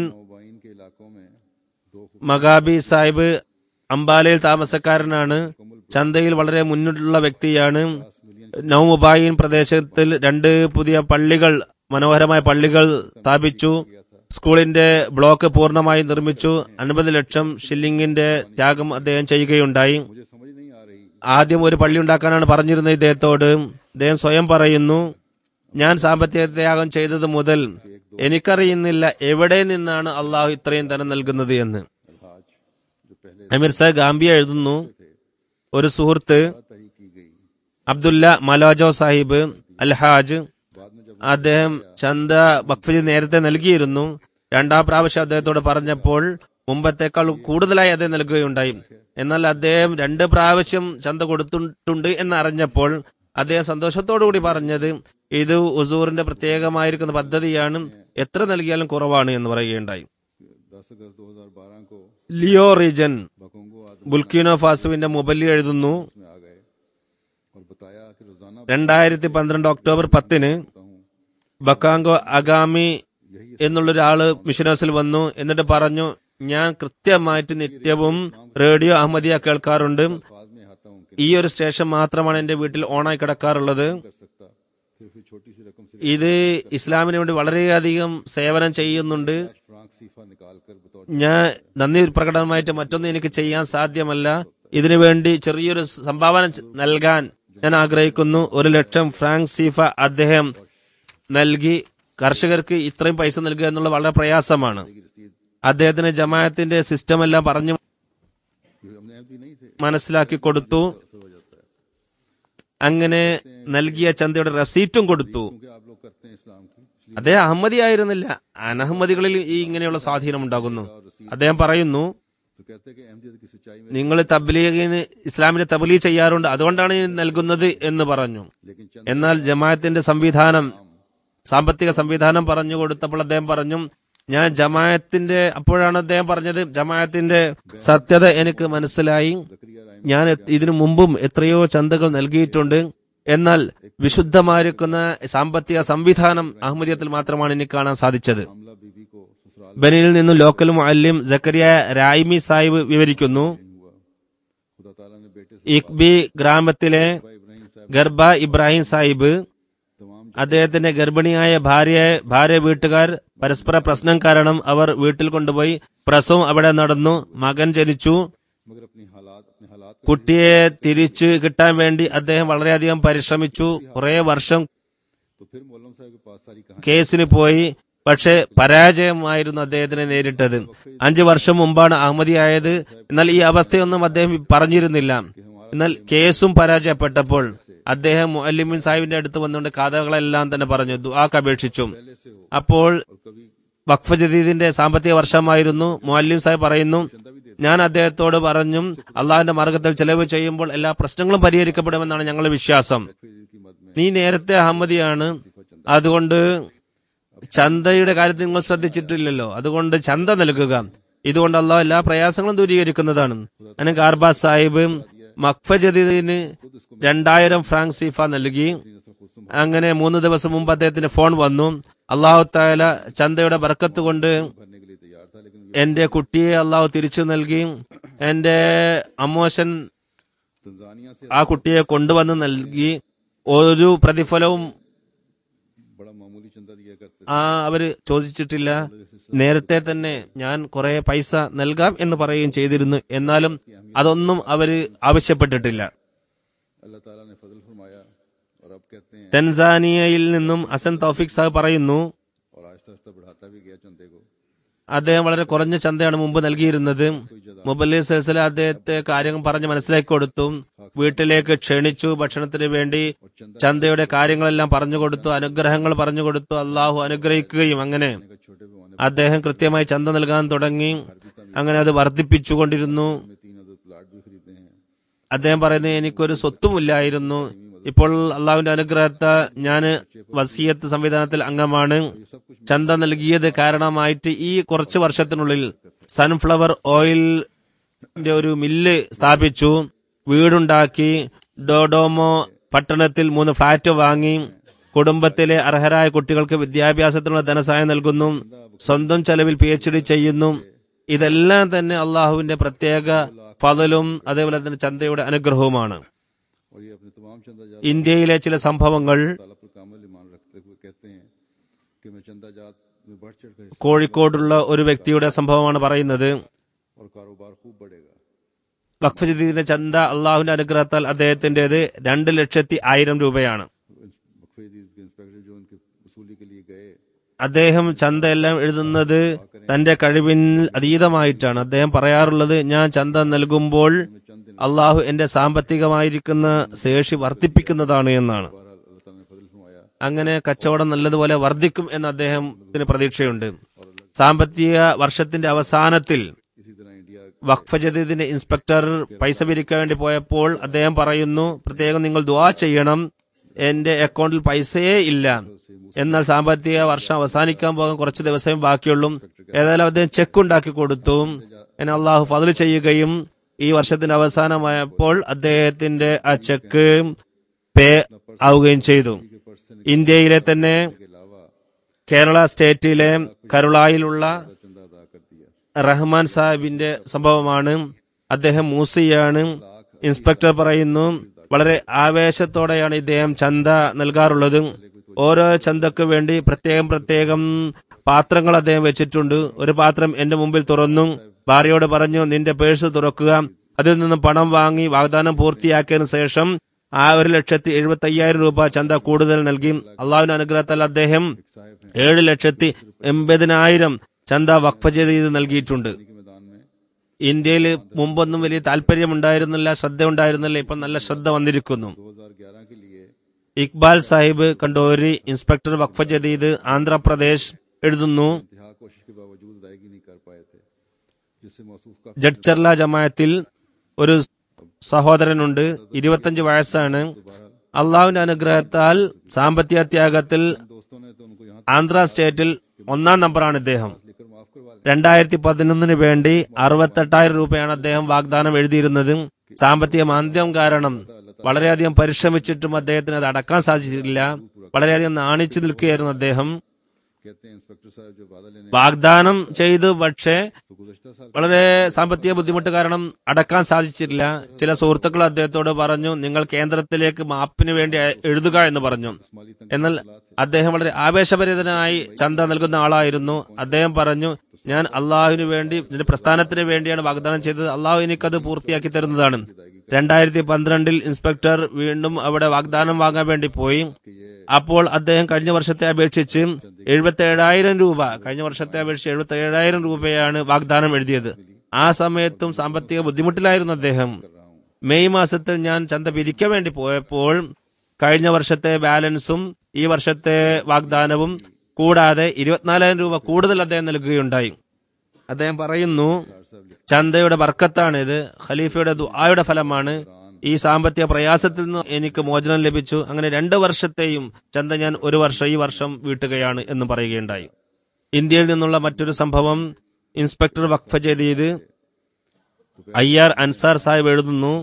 മഗാബി സാഹിബ് അംബാലയിൽ താമസക്കാരനാണ്. ചന്തയിൽ വളരെ മുന്നിട്ടുള്ള വ്യക്തിയാണ്. നൗമുബായിൻ പ്രദേശത്തിൽ രണ്ട് പുതിയ പള്ളികൾ, മനോഹരമായ പള്ളികൾ സ്ഥാപിച്ചു. സ്കൂളിന്റെ ബ്ലോക്ക് പൂർണ്ണമായി നിർമ്മിച്ചു. അൻപത് ലക്ഷം ഷില്ലിങ്ങിന്റെ ത്യാഗം അദ്ദേഹം ചെയ്യുകയുണ്ടായി. ആദ്യം ഒരു പള്ളി ഉണ്ടാക്കാനാണ് പറഞ്ഞിരുന്നത് ഇദ്ദേഹത്തോട്. അദ്ദേഹം സ്വയം പറയുന്നു, ഞാൻ സാമ്പത്തിക ത്യാഗം ചെയ്തത് മുതൽ എനിക്കറിയുന്നില്ല എവിടെ നിന്നാണ് അള്ളാഹു ഇത്രയും ധനം നൽകുന്നത് എന്ന്. അമീർ സാഹിബ് ഗാംബിയ എഴുതുന്നു, ഒരു സുഹൃത്ത് അബ്ദുല്ല മലാജോ സാഹിബ് അൽഹാജ് അദ്ദേഹം ചന്ത വഖഫ് നേരത്തെ നൽകിയിരുന്നു. രണ്ടാം പ്രാവശ്യം അദ്ദേഹത്തോട് പറഞ്ഞപ്പോൾ മുമ്പത്തേക്കാൾ കൂടുതലായി അദ്ദേഹം നൽകുകയുണ്ടായി. എന്നാൽ അദ്ദേഹം രണ്ട് പ്രാവശ്യം ചന്ത കൊടുത്തിട്ടുണ്ട് എന്ന് അറിഞ്ഞപ്പോൾ അദ്ദേഹം സന്തോഷത്തോടു കൂടി പറഞ്ഞത്, ഇത് ഉസൂറിന്റെ പ്രത്യേകമായിരിക്കുന്ന പദ്ധതിയാണ്, എത്ര നൽകിയാലും കുറവാണ് എന്ന് പറയുകയുണ്ടായി. ലിയോ റീജൻ ബുൽക്കിനോ ഫാസുവിന്റെ മുബല്ലി എഴുതുന്നു, രണ്ടായിരത്തി പന്ത്രണ്ട് ഒക്ടോബർ പത്തിന് ബക്കാങ്കോ അഗാമി എന്നുള്ളൊരാള് മിഷൻ ഹൗസിൽ വന്നു. എന്നിട്ട് പറഞ്ഞു, ഞാൻ കൃത്യമായിട്ട് നിത്യവും റേഡിയോ അഹമ്മദിയ കേൾക്കാറുണ്ട്. ഈ ഒരു സ്റ്റേഷൻ മാത്രമാണ് എന്റെ വീട്ടിൽ ഓണായി കിടക്കാറുള്ളത്. ഇത് ഇസ്ലാമിന് വേണ്ടി വളരെയധികം സേവനം ചെയ്യുന്നുണ്ട്. ഞാൻ നന്ദി പ്രകടനമായിട്ട് മറ്റൊന്നും എനിക്ക് ചെയ്യാൻ സാധ്യമല്ല. ഇതിനുവേണ്ടി ചെറിയൊരു സംഭാവന നൽകാൻ ഞാൻ ആഗ്രഹിക്കുന്നു. ഒരു ലക്ഷം ഫ്രാങ്ക് സീഫ അദ്ദേഹം നൽകി. കർഷകർക്ക് ഇത്രയും പൈസ നൽകുക എന്നുള്ളത് വളരെ പ്രയാസമാണ്. അദ്ദേഹത്തിന് ജമാഅത്തിന്റെ സിസ്റ്റം എല്ലാം പറഞ്ഞു മനസ്സിലാക്കി കൊടുത്തു. അങ്ങനെ നൽകിയ ചന്തയുടെ റസീറ്റും കൊടുത്തു. അദ്ദേഹം അഹമ്മദി ആയിരുന്നില്ല. അനഹമ്മദികളിൽ ഈ ഇങ്ങനെയുള്ള സ്വാധീനം ഉണ്ടാകുന്നു. അദ്ദേഹം പറയുന്നു, നിങ്ങൾ തബ്ലീഗിന് ഇസ്ലാമിനെ തബ്ലീഗ് ചെയ്യാറുണ്ട്, അതുകൊണ്ടാണ് നൽകുന്നത് എന്ന് പറഞ്ഞു. എന്നാൽ ജമാഅത്തിന്റെ സംവിധാനം സാമ്പത്തിക സംവിധാനം പറഞ്ഞു കൊടുത്തപ്പോൾ അദ്ദേഹം പറഞ്ഞു, ഞാൻ ജമാഅത്തിന്റെ, അപ്പോഴാണ് അദ്ദേഹം പറഞ്ഞത്, ജമാഅത്തിന്റെ സത്യത എനിക്ക് മനസ്സിലായി. ഞാൻ ഇതിനു മുമ്പും എത്രയോ ചന്തകൾ നൽകിയിട്ടുണ്ട്, എന്നാൽ വിശുദ്ധമായിരിക്കുന്ന സാമ്പത്തിക സംവിധാനം അഹമ്മദിയത്തിൽ മാത്രമാണ് എനിക്ക് കാണാൻ സാധിച്ചത്. ബനിയിൽ നിന്നും ലോക്കൽ മുഅല്ലിം സക്കരിയ രായിമി സാഹിബ് വിവരിക്കുന്നു, ഇക്ബി ഗ്രാമത്തിലെ ഗർബ ഇബ്രാഹിം സാഹിബ്, അദ്ദേഹത്തിന്റെ ഗർഭിണിയായ ഭാര്യയെ ഭാര്യ വീട്ടുകാർ പരസ്പര പ്രശ്നം കാരണം അവർ വീട്ടിൽ കൊണ്ടുപോയി പ്രസവം അവിടെ നടന്നു. മകൻ ജനിച്ചു. കുട്ടിയെ തിരിച്ചു കിട്ടാൻ വേണ്ടി അദ്ദേഹം വളരെയധികം പരിശ്രമിച്ചു. കുറെ വർഷം കേസിന് പോയി, പക്ഷെ പരാജയമായിരുന്നു അദ്ദേഹത്തിനെ നേരിട്ടത്. അഞ്ചു വർഷം മുമ്പാണ് അഹമ്മദിയായത്. എന്നാൽ ഈ അവസ്ഥയൊന്നും അദ്ദേഹം പറഞ്ഞിരുന്നില്ല. എന്നാൽ കേസും പരാജയപ്പെട്ടപ്പോൾ അദ്ദേഹം മുഅല്ലിമിൻ സാഹിബിന്റെ അടുത്ത് വന്നുകൊണ്ട് കഥകളെല്ലാം തന്നെ പറഞ്ഞു, ദുആക്ക് അപേക്ഷിച്ചു. അപ്പോൾ വഖഫ് ജദീദിന്റെ സാമ്പത്തിക വർഷമായിരുന്നു. മുഅല്ലിം സാഹിബ് പറയുന്നു, ഞാൻ അദ്ദേഹത്തോട് പറഞ്ഞു, അള്ളാഹുവിന്റെ മാർഗത്തിൽ ചെലവ് ചെയ്യുമ്പോൾ എല്ലാ പ്രശ്നങ്ങളും പരിഹരിക്കപ്പെടുമെന്നാണ് ഞങ്ങളുടെ വിശ്വാസം. നീ നേരത്തെ അഹമ്മദിയാണ്, അതുകൊണ്ട് ചന്തയുടെ കാര്യത്തിൽ നിങ്ങൾ ശ്രദ്ധിച്ചിട്ടില്ലല്ലോ, അതുകൊണ്ട് ചന്ത നൽകുക. ഇതുകൊണ്ട് അള്ളാഹു എല്ലാ പ്രയാസങ്ങളും ദൂരീകരിക്കുന്നതാണ്. അങ്ങനെ ഗാർബ സാഹിബ് വഖഫ് ജദീദിന് രണ്ടായിരം ഫ്രാങ്ക് സീഫ നൽകി. അങ്ങനെ മൂന്ന് ദിവസം മുമ്പ് അദ്ദേഹത്തിന് ഫോൺ വന്നു. അള്ളാഹു തആല ചന്തയുടെ ബർക്കത്ത് കൊണ്ട് എന്റെ കുട്ടിയെ അള്ളാഹു തിരിച്ചു നൽകി. എന്റെ അമ്മോശൻ ആ കുട്ടിയെ കൊണ്ടുവന്ന് നൽകി. ഒരു പ്രതിഫലവും ആ അവര് ചോദിച്ചിട്ടില്ല. നേരത്തെ തന്നെ ഞാൻ കുറെ പൈസ നൽകാം എന്ന് പറയുകയും ചെയ്തിരുന്നു, എന്നാലും അതൊന്നും അവര് ആവശ്യപ്പെട്ടിട്ടില്ല. തൻസാനിയയിൽ നിന്നും ഹസൻ തൗഫീഖ് സാഹിബ് പറയുന്നു, അദ്ദേഹം വളരെ കുറഞ്ഞ ചന്തയാണ് മുമ്പ് നൽകിയിരുന്നത്. മുബല്ലി സിൽസില അദ്ദേഹത്തെ കാര്യങ്ങൾ പറഞ്ഞ് മനസ്സിലാക്കി കൊടുത്തു. വീട്ടിലേക്ക് ക്ഷണിച്ചു, ഭക്ഷണത്തിന് വേണ്ടി ചന്തയുടെ കാര്യങ്ങളെല്ലാം പറഞ്ഞു കൊടുത്തു, അനുഗ്രഹങ്ങൾ പറഞ്ഞു കൊടുത്തു. അള്ളാഹു അനുഗ്രഹിക്കുകയും അങ്ങനെ അദ്ദേഹം കൃത്യമായി ചന്ത നൽകാൻ തുടങ്ങി. അങ്ങനെ അത് വർദ്ധിപ്പിച്ചുകൊണ്ടിരുന്നു. അദ്ദേഹം പറയുന്നത്, എനിക്കൊരു സ്വത്തുമില്ലായിരുന്നു, ഇപ്പോൾ അള്ളാഹുവിന്റെ അനുഗ്രഹത്താൽ ഞാൻ വസിയത്ത് സംവിധാനത്തിൽ അംഗമാണ്. ചന്ത നൽകിയത് കാരണമായിട്ട് ഈ കുറച്ച് വർഷത്തിനുള്ളിൽ സൺഫ്ലവർ ഓയിലിന്റെ ഒരു മില്ല് സ്ഥാപിച്ചു, വീടുണ്ടാക്കി, ഡോഡോമോ പട്ടണത്തിൽ മൂന്ന് ഫ്ളാറ്റ് വാങ്ങി, കുടുംബത്തിലെ അർഹരായ കുട്ടികൾക്ക് വിദ്യാഭ്യാസത്തിനുള്ള ധനസഹായം നൽകുന്നു, സ്വന്തം ചെലവിൽ പി എച്ച് ഡി ചെയ്യുന്നു. ഇതെല്ലാം തന്നെ അള്ളാഹുവിന്റെ പ്രത്യേക ഫളലും അതേപോലെ തന്നെ ചന്തയുടെ അനുഗ്രഹവുമാണ്. ഇന്ത്യയിലെ ചില സംഭവങ്ങൾ കോഴിക്കോടുള്ള ഒരു വ്യക്തിയുടെ സംഭവമാണ് പറയുന്നത്. വഖഫ് ജദീദിന്റെ ചന്ത അള്ളാഹുവിന്റെ അനുഗ്രഹത്താൽ അദ്ദേഹത്തിന്റേത് രണ്ട് ലക്ഷത്തി ആയിരം രൂപയാണ്. അദ്ദേഹം ചന്ത എല്ലാം എഴുതുന്നത് തന്റെ കഴിവിന് അതീതമായിട്ടാണ്. അദ്ദേഹം പറയാറുള്ളത്, ഞാൻ ചന്ത നൽകുമ്പോൾ അള്ളാഹു എന്റെ സാമ്പത്തികമായിരിക്കുന്ന ശേഷി വർദ്ധിപ്പിക്കുന്നതാണ് എന്നാണ്. അങ്ങനെ കച്ചവടം നല്ലതുപോലെ വർദ്ധിക്കും എന്ന് അദ്ദേഹത്തിന് പ്രതീക്ഷയുണ്ട്. സാമ്പത്തിക വർഷത്തിന്റെ അവസാനത്തിൽ വഖഫ് ജദീദിന്റെ ഇൻസ്പെക്ടർ പൈസ പിരിക്കാൻ വേണ്ടി പോയപ്പോൾ അദ്ദേഹം പറയുന്നു, പ്രത്യേകം നിങ്ങൾ ദുആ ചെയ്യണം, എന്റെ അക്കൗണ്ടിൽ പൈസയേ ഇല്ല, എന്നാൽ സാമ്പത്തിക വർഷം അവസാനിക്കാൻ പോകാൻ കുറച്ച് ദിവസമേ ബാക്കിയുള്ളൂ. ഏതായാലും അദ്ദേഹം ചെക്ക് ഉണ്ടാക്കി കൊടുത്തു. എന്നെ അള്ളാഹു ഫദ്ൽ ചെയ്യുകയും ഈ വർഷത്തിന്റെ അവസാനമായപ്പോൾ അദ്ദേഹത്തിന്റെ ആ ചെക്ക് പേ ആവുകയും ചെയ്തു. ഇന്ത്യയിലെ തന്നെ കേരള സ്റ്റേറ്റിലെ കരുളായിലുള്ള റഹ്മാൻ സാഹിബിന്റെ സംഭവമാണ്. അദ്ദേഹം മൂസിയാണ്. ഇൻസ്പെക്ടർ പറയുന്നു, വളരെ ആവേശത്തോടെയാണ് ഇദ്ദേഹം ചന്ത നൽകാറുള്ളത്. ഓരോ ചന്തക്ക് വേണ്ടി പ്രത്യേകം പ്രത്യേകം പാത്രങ്ങൾ അദ്ദേഹം വെച്ചിട്ടുണ്ട്. ഒരു പാത്രം എന്റെ മുമ്പിൽ തുറന്നു, ഭാര്യയോട് പറഞ്ഞു, നിന്റെ പേഴ്സ് തുറക്കുക, അതിൽ നിന്നും പണം വാങ്ങി വാഗ്ദാനം പൂർത്തിയാക്കിയതിനു ശേഷം ആ ഒരു ലക്ഷത്തി എഴുപത്തി അയ്യായിരം രൂപ ചന്ത കൂടുതൽ നൽകി. അള്ളാഹുവിന്റെ അനുഗ്രഹത്താൽ അദ്ദേഹം ഏഴ് ലക്ഷത്തി എൺപതിനായിരം ചന്ത വഖഫ് ജദീദ് നൽകിയിട്ടുണ്ട്. ഇന്ത്യയിൽ മുമ്പൊന്നും വലിയ താല്പര്യം ഉണ്ടായിരുന്നില്ല, ശ്രദ്ധ ഉണ്ടായിരുന്നില്ല. ഇപ്പൊ നല്ല ശ്രദ്ധ വന്നിരിക്കുന്നു. ഇക്ബാൽ സാഹിബ് കണ്ടോരി, ഇൻസ്പെക്ടർ വഖഫ് ജദീദ്, ആന്ധ്രാപ്രദേശ് എഴുതുന്നു, ജഡ്ചർല ജമാഅത്തിൽ ഒരു സഹോദരനുണ്ട്, ഇരുപത്തഞ്ച് വയസ്സാണ്. അള്ളാഹുവിന്റെ അനുഗ്രഹത്താൽ സാമ്പത്തിക ത്യാഗത്തിൽ ആന്ധ്ര സ്റ്റേറ്റിൽ ഒന്നാം നമ്പറാണ് ഇദ്ദേഹം. രണ്ടായിരത്തി പതിനൊന്നിന് വേണ്ടി അറുപത്തെട്ടായിരം രൂപയാണ് അദ്ദേഹം വാഗ്ദാനം എഴുതിയിരുന്നത്. സാമ്പത്തിക മാന്ദ്യം കാരണം വളരെയധികം പരിശ്രമിച്ചിട്ടും അദ്ദേഹത്തിന് അത് അടക്കാൻ സാധിച്ചിട്ടില്ല. വളരെയധികം നാണിച്ചു നിൽക്കുകയായിരുന്നു അദ്ദേഹം. വാഗ്ദാനം ചെയ്തു, പക്ഷേ വളരെ സാമ്പത്തിക ബുദ്ധിമുട്ട് കാരണം അടക്കാൻ സാധിച്ചിട്ടില്ല. ചില സുഹൃത്തുക്കൾ അദ്ദേഹത്തോട് പറഞ്ഞു, നിങ്ങൾ കേന്ദ്രത്തിലേക്ക് മാപ്പിന് വേണ്ടി എഴുതുക എന്ന് പറഞ്ഞു. എന്നാൽ അദ്ദേഹം വളരെ ആവേശഭരിതനായി ചന്ത നൽകുന്ന ആളായിരുന്നു. അദ്ദേഹം പറഞ്ഞു, ഞാൻ അള്ളാഹുവിന് വേണ്ടി, ഇതിന്റെ പ്രസ്ഥാനത്തിന് വേണ്ടിയാണ് വാഗ്ദാനം ചെയ്തത്, അള്ളാഹു എനിക്കത് പൂർത്തിയാക്കി തരുന്നതാണ്. രണ്ടായിരത്തി പന്ത്രണ്ടിൽ ഇൻസ്പെക്ടർ വീണ്ടും അവിടെ വാഗ്ദാനം വാങ്ങാൻ വേണ്ടി പോയി. അപ്പോൾ അദ്ദേഹം കഴിഞ്ഞ വർഷത്തെ അപേക്ഷിച്ച് എഴുപത്തി ഏഴായിരം രൂപ കഴിഞ്ഞ വർഷത്തെ അപേക്ഷിച്ച് എഴുപത്തി ഏഴായിരം രൂപയാണ് വാഗ്ദാനം എഴുതിയത്. ആ സമയത്തും സാമ്പത്തിക ബുദ്ധിമുട്ടിലായിരുന്നു അദ്ദേഹം. മെയ് മാസത്തിൽ ഞാൻ ചന്ത പിരിക്കാൻ വേണ്ടി പോയപ്പോൾ കഴിഞ്ഞ വർഷത്തെ ബാലൻസും ഈ വർഷത്തെ വാഗ്ദാനവും കൂടാതെ ഇരുപത്തിനാലായിരം രൂപ കൂടുതൽ അദ്ദേഹം നൽകുകയുണ്ടായി. അദ്ദേഹം പറയുന്നു, ചന്തയുടെ ബർക്കത്താണിത്, ഖലീഫയുടെ ദുആയുടെ ഫലമാണ്. ഈ സാമ്പത്തിക പ്രയാസത്തിൽ നിന്ന് എനിക്ക് മോചനം ലഭിച്ചു. അങ്ങനെ രണ്ട് വർഷത്തെയും ചന്ത ഞാൻ ഒരു വർഷം ഈ വർഷം വീട്ടുകയാണ് എന്ന് പറയുകയുണ്ടായി. ഇന്ത്യയിൽ നിന്നുള്ള മറ്റൊരു സംഭവം, ഇൻസ്പെക്ടർ വഖഫ് ജദീദ് അയ്യാർ അൻസാർ സാഹിബ് എഴുതുന്നു,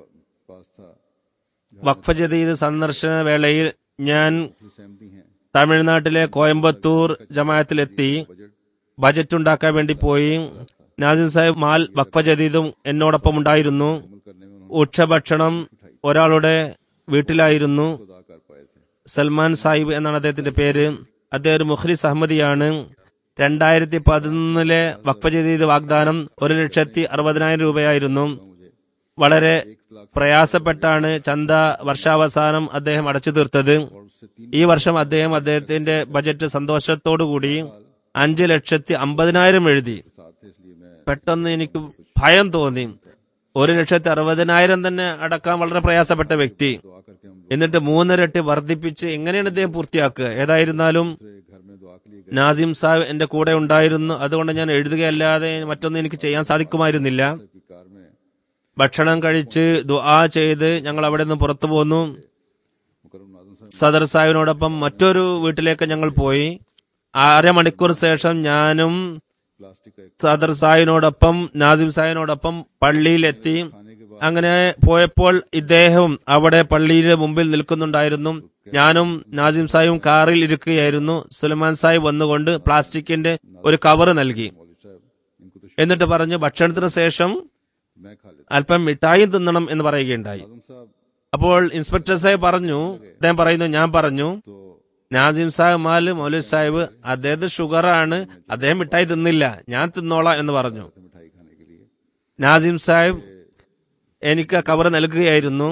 വഖഫ് ജദീദ് സന്ദർശന വേളയിൽ ഞാൻ തമിഴ്നാട്ടിലെ കോയമ്പത്തൂർ ജമാഅത്തിലെത്തി. ബജറ്റ് ഉണ്ടാക്കാൻ വേണ്ടി പോയി. നാസിം സാഹിബ് മാൽ വഖഫ് ജദീദും എന്നോടൊപ്പം ഉണ്ടായിരുന്നു. ഉച്ചഭക്ഷണം ഒരാളുടെ വീട്ടിലായിരുന്നു. സൽമാൻ സാഹിബ് എന്നാണ് അദ്ദേഹത്തിന്റെ പേര്. അദ്ദേഹം ഒരു മുഖ്ലിസ് അഹമ്മദിയാണ്. രണ്ടായിരത്തി പതിനൊന്നിലെ വഖഫ് ജദീദ് വാഗ്ദാനം ഒരു ലക്ഷത്തി അറുപതിനായിരം രൂപയായിരുന്നു. വളരെ പ്രയാസപ്പെട്ടാണ് ചന്ത വർഷാവസാനം അദ്ദേഹം അടച്ചു തീർത്തത്. ഈ വർഷം അദ്ദേഹം അദ്ദേഹത്തിന്റെ ബജറ്റ് സന്തോഷത്തോടുകൂടി അഞ്ചു ലക്ഷത്തി അമ്പതിനായിരം എഴുതി. പെട്ടെന്ന് എനിക്ക് ഭയം തോന്നി. ഒരു ലക്ഷത്തി അറുപതിനായിരം തന്നെ അടക്കാൻ വളരെ പ്രയാസപ്പെട്ട വ്യക്തി, എന്നിട്ട് മൂന്നിരട്ടി വർദ്ധിപ്പിച്ച് എങ്ങനെയാണ് ഇദ്ദേഹം പൂർത്തിയാക്കുക? ഏതായിരുന്നാലും നാസിം സാഹിബ് എന്റെ കൂടെ ഉണ്ടായിരുന്നു. അതുകൊണ്ട് ഞാൻ എഴുതുകയല്ലാതെ മറ്റൊന്നും എനിക്ക് ചെയ്യാൻ സാധിക്കുമായിരുന്നില്ല. ഭക്ഷണം കഴിച്ച് ദുആ ചെയ്ത് ഞങ്ങൾ അവിടെ നിന്ന് പുറത്തു പോന്നു. സദർ സാഹിബിനോടൊപ്പം മറ്റൊരു വീട്ടിലേക്ക് ഞങ്ങൾ പോയി. അരമണിക്കൂർ ശേഷം ഞാനും സദർ സാഹിബിനോടൊപ്പം നാസിം സാഹിബിനോടൊപ്പം പള്ളിയിലെത്തി. അങ്ങനെ പോയപ്പോൾ ഇദ്ദേഹം അവിടെ പള്ളിയുടെ മുമ്പിൽ നിൽക്കുന്നുണ്ടായിരുന്നു. ഞാനും നാസിം സാഹിബും കാറിൽ ഇരിക്കുകയായിരുന്നു. സുലൈമാൻ സാഹിബ് വന്നുകൊണ്ട് പ്ലാസ്റ്റിക്കിന്റെ ഒരു കവർ നൽകി. എന്നിട്ട് പറഞ്ഞു, ഭക്ഷണത്തിന് ശേഷം അല്പം മിഠായി തിന്നണം എന്ന് പറയുകയുണ്ടായി. അപ്പോൾ ഇൻസ്പെക്ടർ സാഹിബ് പറഞ്ഞു, അദ്ദേഹം പറയുന്നു, ഞാൻ പറഞ്ഞു, നാസിം സാഹിബ് മാല് മൗലവി സാഹിബ് അദ്ദേഹത്തിന് ഷുഗറാണ്, അദ്ദേഹം മിഠായി തിന്നില്ല, ഞാൻ തിന്നോളാം എന്ന് പറഞ്ഞു. നാസിം സാഹിബ് എനിക്ക് കവർ നൽകുകയായിരുന്നു.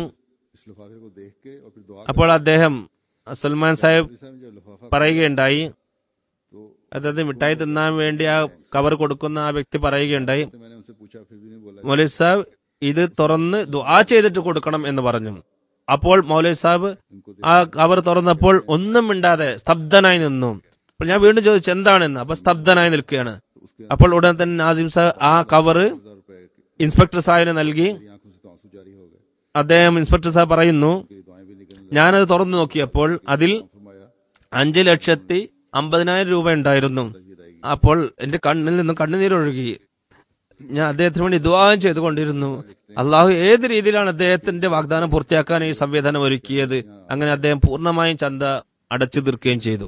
അപ്പോൾ അദ്ദേഹം സൽമാൻ സാഹിബ് പറയുകയുണ്ടായി, അതായത് മിഠായി തിന്നാൻ വേണ്ടി ആ കവർ കൊടുക്കുന്ന ആ വ്യക്തി പറയുകയുണ്ടായി, മൗലവി സാഹിബ് ഇത് തുറന്ന് ദുആ ചെയ്തിട്ട് കൊടുക്കണം എന്ന് പറഞ്ഞു. അപ്പോൾ മൗലവി സാഹിബ് ആ കവർ തുറന്നപ്പോൾ ഒന്നും മിണ്ടാതെ സ്തബ്ധനായി നിന്നു. അപ്പോൾ ഞാൻ വീണ്ടും ചോദിച്ചു എന്താണെന്ന്. അപ്പൊ സ്തബ്ധനായി നിൽക്കുകയാണ്. അപ്പോൾ ഉടൻ തന്നെ നാസിം സാഹിബ് ആ കവർ ഇൻസ്പെക്ടർ സാഹിബിന് നൽകി. അദ്ദേഹം ഇൻസ്പെക്ടർ സാഹിബ് പറയുന്നു, ഞാനത് തുറന്നു നോക്കിയപ്പോൾ അതിൽ അഞ്ചു ലക്ഷത്തി അമ്പതിനായിരം രൂപ ഉണ്ടായിരുന്നു. അപ്പോൾ എന്റെ കണ്ണിൽ നിന്ന് കണ്ണുനീരൊഴുകി. ഞാൻ അദ്ദേഹത്തിന് വേണ്ടി ദുആ ചെയ്തുകൊണ്ടിരുന്നു. അള്ളാഹു ഏത് രീതിയിലാണ് അദ്ദേഹത്തിന്റെ വാഗ്ദാനം പൂർത്തിയാക്കാൻ ഈ സംവിധാനം ഒരുക്കിയത്. അങ്ങനെ അദ്ദേഹം പൂർണ്ണമായും ചന്ത അടച്ചു തീർക്കുകയും ചെയ്തു.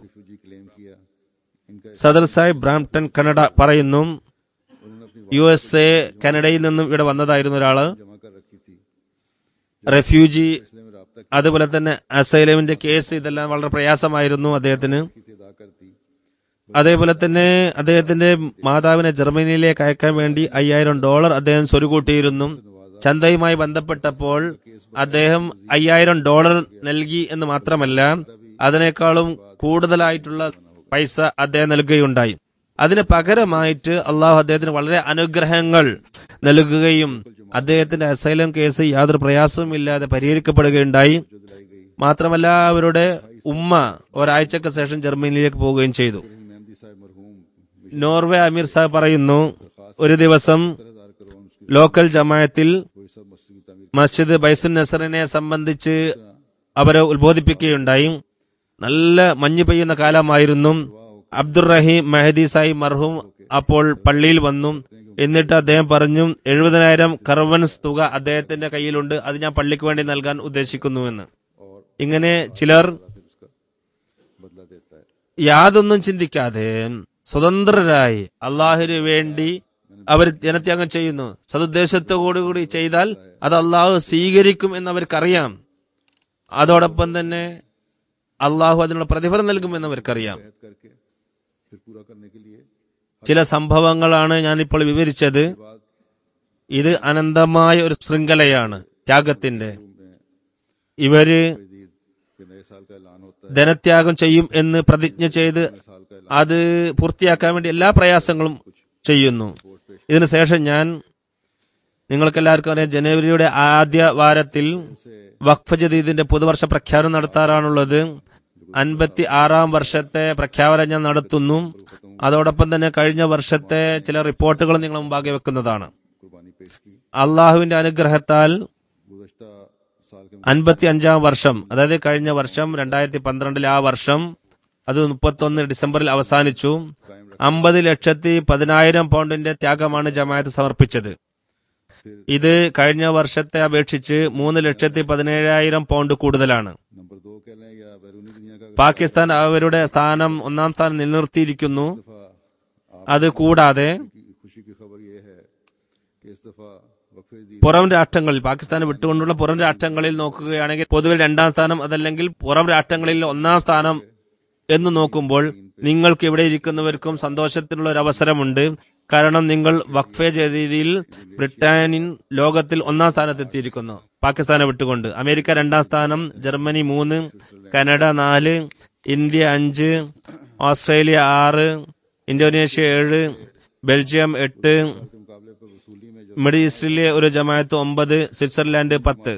സദർ സാഹിബ് ബ്രാംപ്ടൺ കനഡ പറയുന്നു, യു എസ് എ കനഡയിൽ നിന്നും ഇവിടെ വന്നതായിരുന്നു ഒരാള്. റെഫ്യൂജി, അതുപോലെ തന്നെ അസൈലമിന്റെ കേസ്, ഇതെല്ലാം വളരെ പ്രയാസമായിരുന്നു അദ്ദേഹത്തിന്. അതേപോലെ തന്നെ അദ്ദേഹത്തിന്റെ മാതാവിനെ ജർമ്മനിയിലേക്ക് അയക്കാൻ വേണ്ടി അയ്യായിരം ഡോളർ അദ്ദേഹം സ്വരുകൂട്ടിയിരുന്നു. ചന്തയുമായി ബന്ധപ്പെട്ടപ്പോൾ അദ്ദേഹം അയ്യായിരം ഡോളർ നൽകി എന്ന് മാത്രമല്ല, അതിനേക്കാളും കൂടുതലായിട്ടുള്ള പൈസ അദ്ദേഹം നൽകുകയുണ്ടായി. അതിന് പകരമായിട്ട് അള്ളാഹു അദ്ദേഹത്തിന് വളരെ അനുഗ്രഹങ്ങൾ നൽകുകയും അദ്ദേഹത്തിന്റെ അസൈലം കേസ് യാതൊരു പ്രയാസവും ഇല്ലാതെ പരിഹരിക്കപ്പെടുകയുണ്ടായി. മാത്രമല്ല അവരുടെ ഉമ്മ ഒരാഴ്ചക്ക് ശേഷം ജർമ്മനിയിലേക്ക് പോവുകയും ചെയ്തു. നോർവേ അമീർ സാഹിബ് പറയുന്നു, ഒരു ദിവസം ലോക്കൽ ജമാഅത്തിൽ മസ്ജിദ് ബൈസുൻ നസറിനെ സംബന്ധിച്ച് അവരെ ഉത്ബോധിപ്പിക്കുകയുണ്ടായി. നല്ല മഞ്ഞ് പെയ്യുന്ന കാലമായിരുന്നു. അബ്ദുറഹീം മെഹദി സായി മർഹൂം അപ്പോൾ പള്ളിയിൽ വന്നു. എന്നിട്ട് അദ്ദേഹം പറഞ്ഞു, എഴുപതിനായിരം കർവൻസ് തുക അദ്ദേഹത്തിന്റെ കയ്യിലുണ്ട്, അത് ഞാൻ പള്ളിക്ക് വേണ്ടി നൽകാൻ ഉദ്ദേശിക്കുന്നുവെന്ന്. ഇങ്ങനെ ചിലർ യാതൊന്നും ചിന്തിക്കാതെ സ്വതന്ത്രരായി അള്ളാഹുവിന് വേണ്ടി അവർ ജനത്യാഗം ചെയ്യുന്നു. സതുദ്ദേശത്തോടുകൂടി ചെയ്താൽ അത് അള്ളാഹു സ്വീകരിക്കും എന്നവർക്കറിയാം. അതോടൊപ്പം തന്നെ അള്ളാഹു അതിനുള്ള പ്രതിഫലം നൽകുമെന്ന് അവർക്കറിയാം. ചില സംഭവങ്ങളാണ് ഞാനിപ്പോൾ വിവരിച്ചത്. ഇത് അനന്തമായ ഒരു ശൃംഖലയാണ് ത്യാഗത്തിന്റെ. ഇവര് ധനത്യാഗം ചെയ്യും എന്ന് പ്രതിജ്ഞ ചെയ്ത് അത് പൂർത്തിയാക്കാൻ വേണ്ടി എല്ലാ പ്രയാസങ്ങളും ചെയ്യുന്നു. ഇതിനുശേഷം ഞാൻ നിങ്ങൾക്കെല്ലാവർക്കും അറിയാം, ജനുവരിയുടെ ആദ്യ വാരത്തിൽ വഖഫ് ജദീദിന്റെ പുതുവർഷ പ്രഖ്യാപനം നടത്താറാണുള്ളത്. അൻപത്തി ആറാം വർഷത്തെ പ്രഖ്യാപനം ഞാൻ നടത്തുന്നു. അതോടൊപ്പം തന്നെ കഴിഞ്ഞ വർഷത്തെ ചില റിപ്പോർട്ടുകൾ നിങ്ങൾ മുമ്പാകെ വെക്കുന്നതാണ്. അള്ളാഹുവിന്റെ അനുഗ്രഹത്താൽ അൻപത്തി അഞ്ചാം വർഷം, അതായത് കഴിഞ്ഞ വർഷം രണ്ടായിരത്തി പന്ത്രണ്ടിലെ ആ വർഷം, അത് മുപ്പത്തി ഒന്ന് ഡിസംബറിൽ അവസാനിച്ചു. അമ്പത് ലക്ഷത്തി പതിനായിരം പൗണ്ടിന്റെ ത്യാഗമാണ് ജമാഅത്ത് സമർപ്പിച്ചത്. ഇത് കഴിഞ്ഞ വർഷത്തെ അപേക്ഷിച്ച് മൂന്ന് ലക്ഷത്തി പതിനേഴായിരം പൗണ്ട് കൂടുതലാണ്. പാകിസ്ഥാൻ അവരുടെ സ്ഥാനം ഒന്നാം സ്ഥാനം നിലനിർത്തിയിരിക്കുന്നു. അത് കൂടാതെ പുറം രാഷ്ട്രങ്ങളിൽ, പാകിസ്ഥാനെ വിട്ടുകൊണ്ടുള്ള പുറം രാഷ്ട്രങ്ങളിൽ നോക്കുകയാണെങ്കിൽ പൊതുവെ രണ്ടാം സ്ഥാനം, അതല്ലെങ്കിൽ പുറം രാഷ്ട്രങ്ങളിൽ ഒന്നാം സ്ഥാനം എന്ന് നോക്കുമ്പോൾ നിങ്ങൾക്ക് ഇവിടെ ഇരിക്കുന്നവർക്കും സന്തോഷത്തിനുള്ള ഒരു അവസരമുണ്ട്. കാരണം നിങ്ങൾ വഖഫ് ജദീദിൽ ബ്രിട്ടനിൽ ലോകത്തിൽ ഒന്നാം സ്ഥാനത്തെത്തിയിരിക്കുന്നു, പാകിസ്ഥാനെ വിട്ടുകൊണ്ട്. അമേരിക്ക രണ്ടാം സ്ഥാനം, ജർമ്മനി മൂന്ന്, കാനഡ നാല്, ഇന്ത്യ അഞ്ച്, ഓസ്ട്രേലിയ ആറ്, ഇന്തോനേഷ്യ ഏഴ്, ബെൽജിയം എട്ട്, മിഡിൽ ഈസ്റ്റിലെ ഒരു ജമാഅത്ത് ഒമ്പത്, സ്വിറ്റ്സർലാൻഡ് പത്ത്.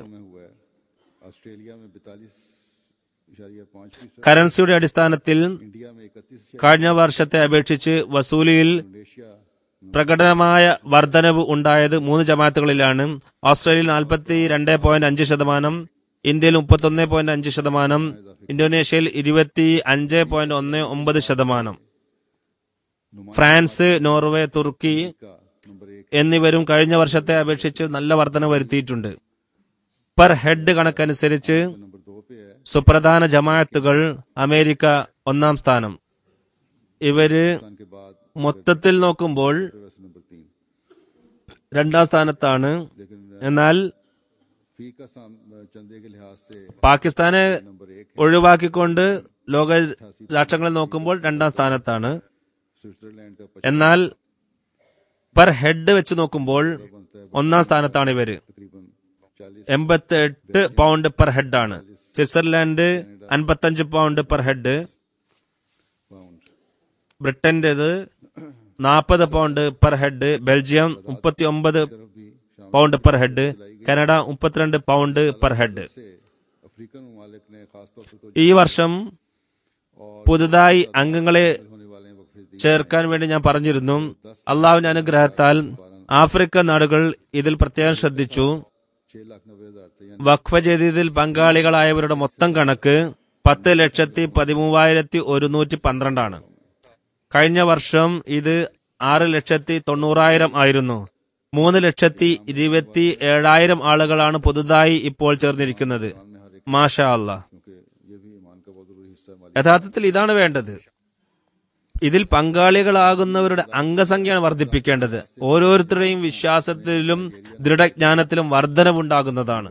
കറൻസിയുടെ അടിസ്ഥാനത്തിൽ കഴിഞ്ഞ വർഷത്തെ അപേക്ഷിച്ച് വസൂലിയിൽ പ്രകടനമായ വർധനവ് ഉണ്ടായത് മൂന്ന് ജമാഅത്തുകളിലാണ്. ഓസ്ട്രേലിയയിൽ നാൽപ്പത്തി രണ്ട് പോയിന്റ് അഞ്ച് ശതമാനം, ഇന്ത്യയിൽ മുപ്പത്തി ഒന്ന് പോയിന്റ് അഞ്ച് ശതമാനം, ഇന്തോനേഷ്യയിൽ ഇരുപത്തി അഞ്ച് പോയിന്റ് ഒന്ന് ഒമ്പത് ശതമാനം. ഫ്രാൻസ്, നോർവേ, തുർക്കി എന്നിവരും കഴിഞ്ഞ വർഷത്തെ അപേക്ഷിച്ച് നല്ല വർധന വരുത്തിയിട്ടുണ്ട്. പെർ ഹെഡ് കണക്കനുസരിച്ച് സുപ്രധാന ജമാഅത്തുകൾ അമേരിക്ക ഒന്നാം സ്ഥാനം. ഇവര് മൊത്തത്തിൽ നോക്കുമ്പോൾ രണ്ടാം സ്ഥാനത്താണ്. എന്നാൽ പാകിസ്ഥാനെ ഒഴിവാക്കിക്കൊണ്ട് ലോക രാഷ്ട്രങ്ങളെ നോക്കുമ്പോൾ രണ്ടാം സ്ഥാനത്താണ്. എന്നാൽ പെർ ഹെഡ് വെച്ച് നോക്കുമ്പോൾ ഒന്നാം സ്ഥാനത്താണ് ഇവര്. എൺപത്തി എട്ട് പൗണ്ട് പെർ ഹെഡ് ആണ്. സ്വിറ്റ്സർലാൻഡ് അൻപത്തഞ്ച് പൗണ്ട് പെർ ഹെഡ്, ബ്രിട്ടന്റേത് നാൽപ്പത് പൗണ്ട് പെർ ഹെഡ്, ബെൽജിയം മുപ്പത്തി ഒമ്പത് പൗണ്ട് പെർ ഹെഡ്, കാനഡ മുപ്പത്തിരണ്ട് പൗണ്ട് പെർ ഹെഡ്. ഈ വർഷം പുതുതായി അംഗങ്ങളെ ചേർക്കാൻ വേണ്ടി ഞാൻ പറഞ്ഞിരുന്നു. അള്ളാഹുവിന്റെ അനുഗ്രഹത്താൽ ആഫ്രിക്കൻ നാടുകൾ ഇതിൽ പ്രത്യേകം ശ്രദ്ധിച്ചു. വഖഫ് ജദീദിൽ പങ്കാളികളായവരുടെ മൊത്തം കണക്ക് പത്ത് ലക്ഷത്തി പതിമൂവായിരത്തി ഒരുന്നൂറ്റി പന്ത്രണ്ടാണ്. കഴിഞ്ഞ വർഷം ഇത് ആറ് ലക്ഷത്തി തൊണ്ണൂറായിരം ആയിരുന്നു. മൂന്ന് ലക്ഷത്തി ഇരുപത്തി ഏഴായിരം ആളുകളാണ് പുതുതായി ഇപ്പോൾ ചേർന്നിരിക്കുന്നത്. മാഷാ അല്ലാഹ്. യഥാർത്ഥത്തിൽ ഇതാണ് വേണ്ടത്. ഇതിൽ പങ്കാളികളാകുന്നവരുടെ അംഗസംഖ്യയാണ് വർദ്ധിപ്പിക്കേണ്ടത്. ഓരോരുത്തരുടെയും വിശ്വാസത്തിലും ദൃഢജ്ഞാനത്തിലും വർധനവുണ്ടാകുന്നതാണ്.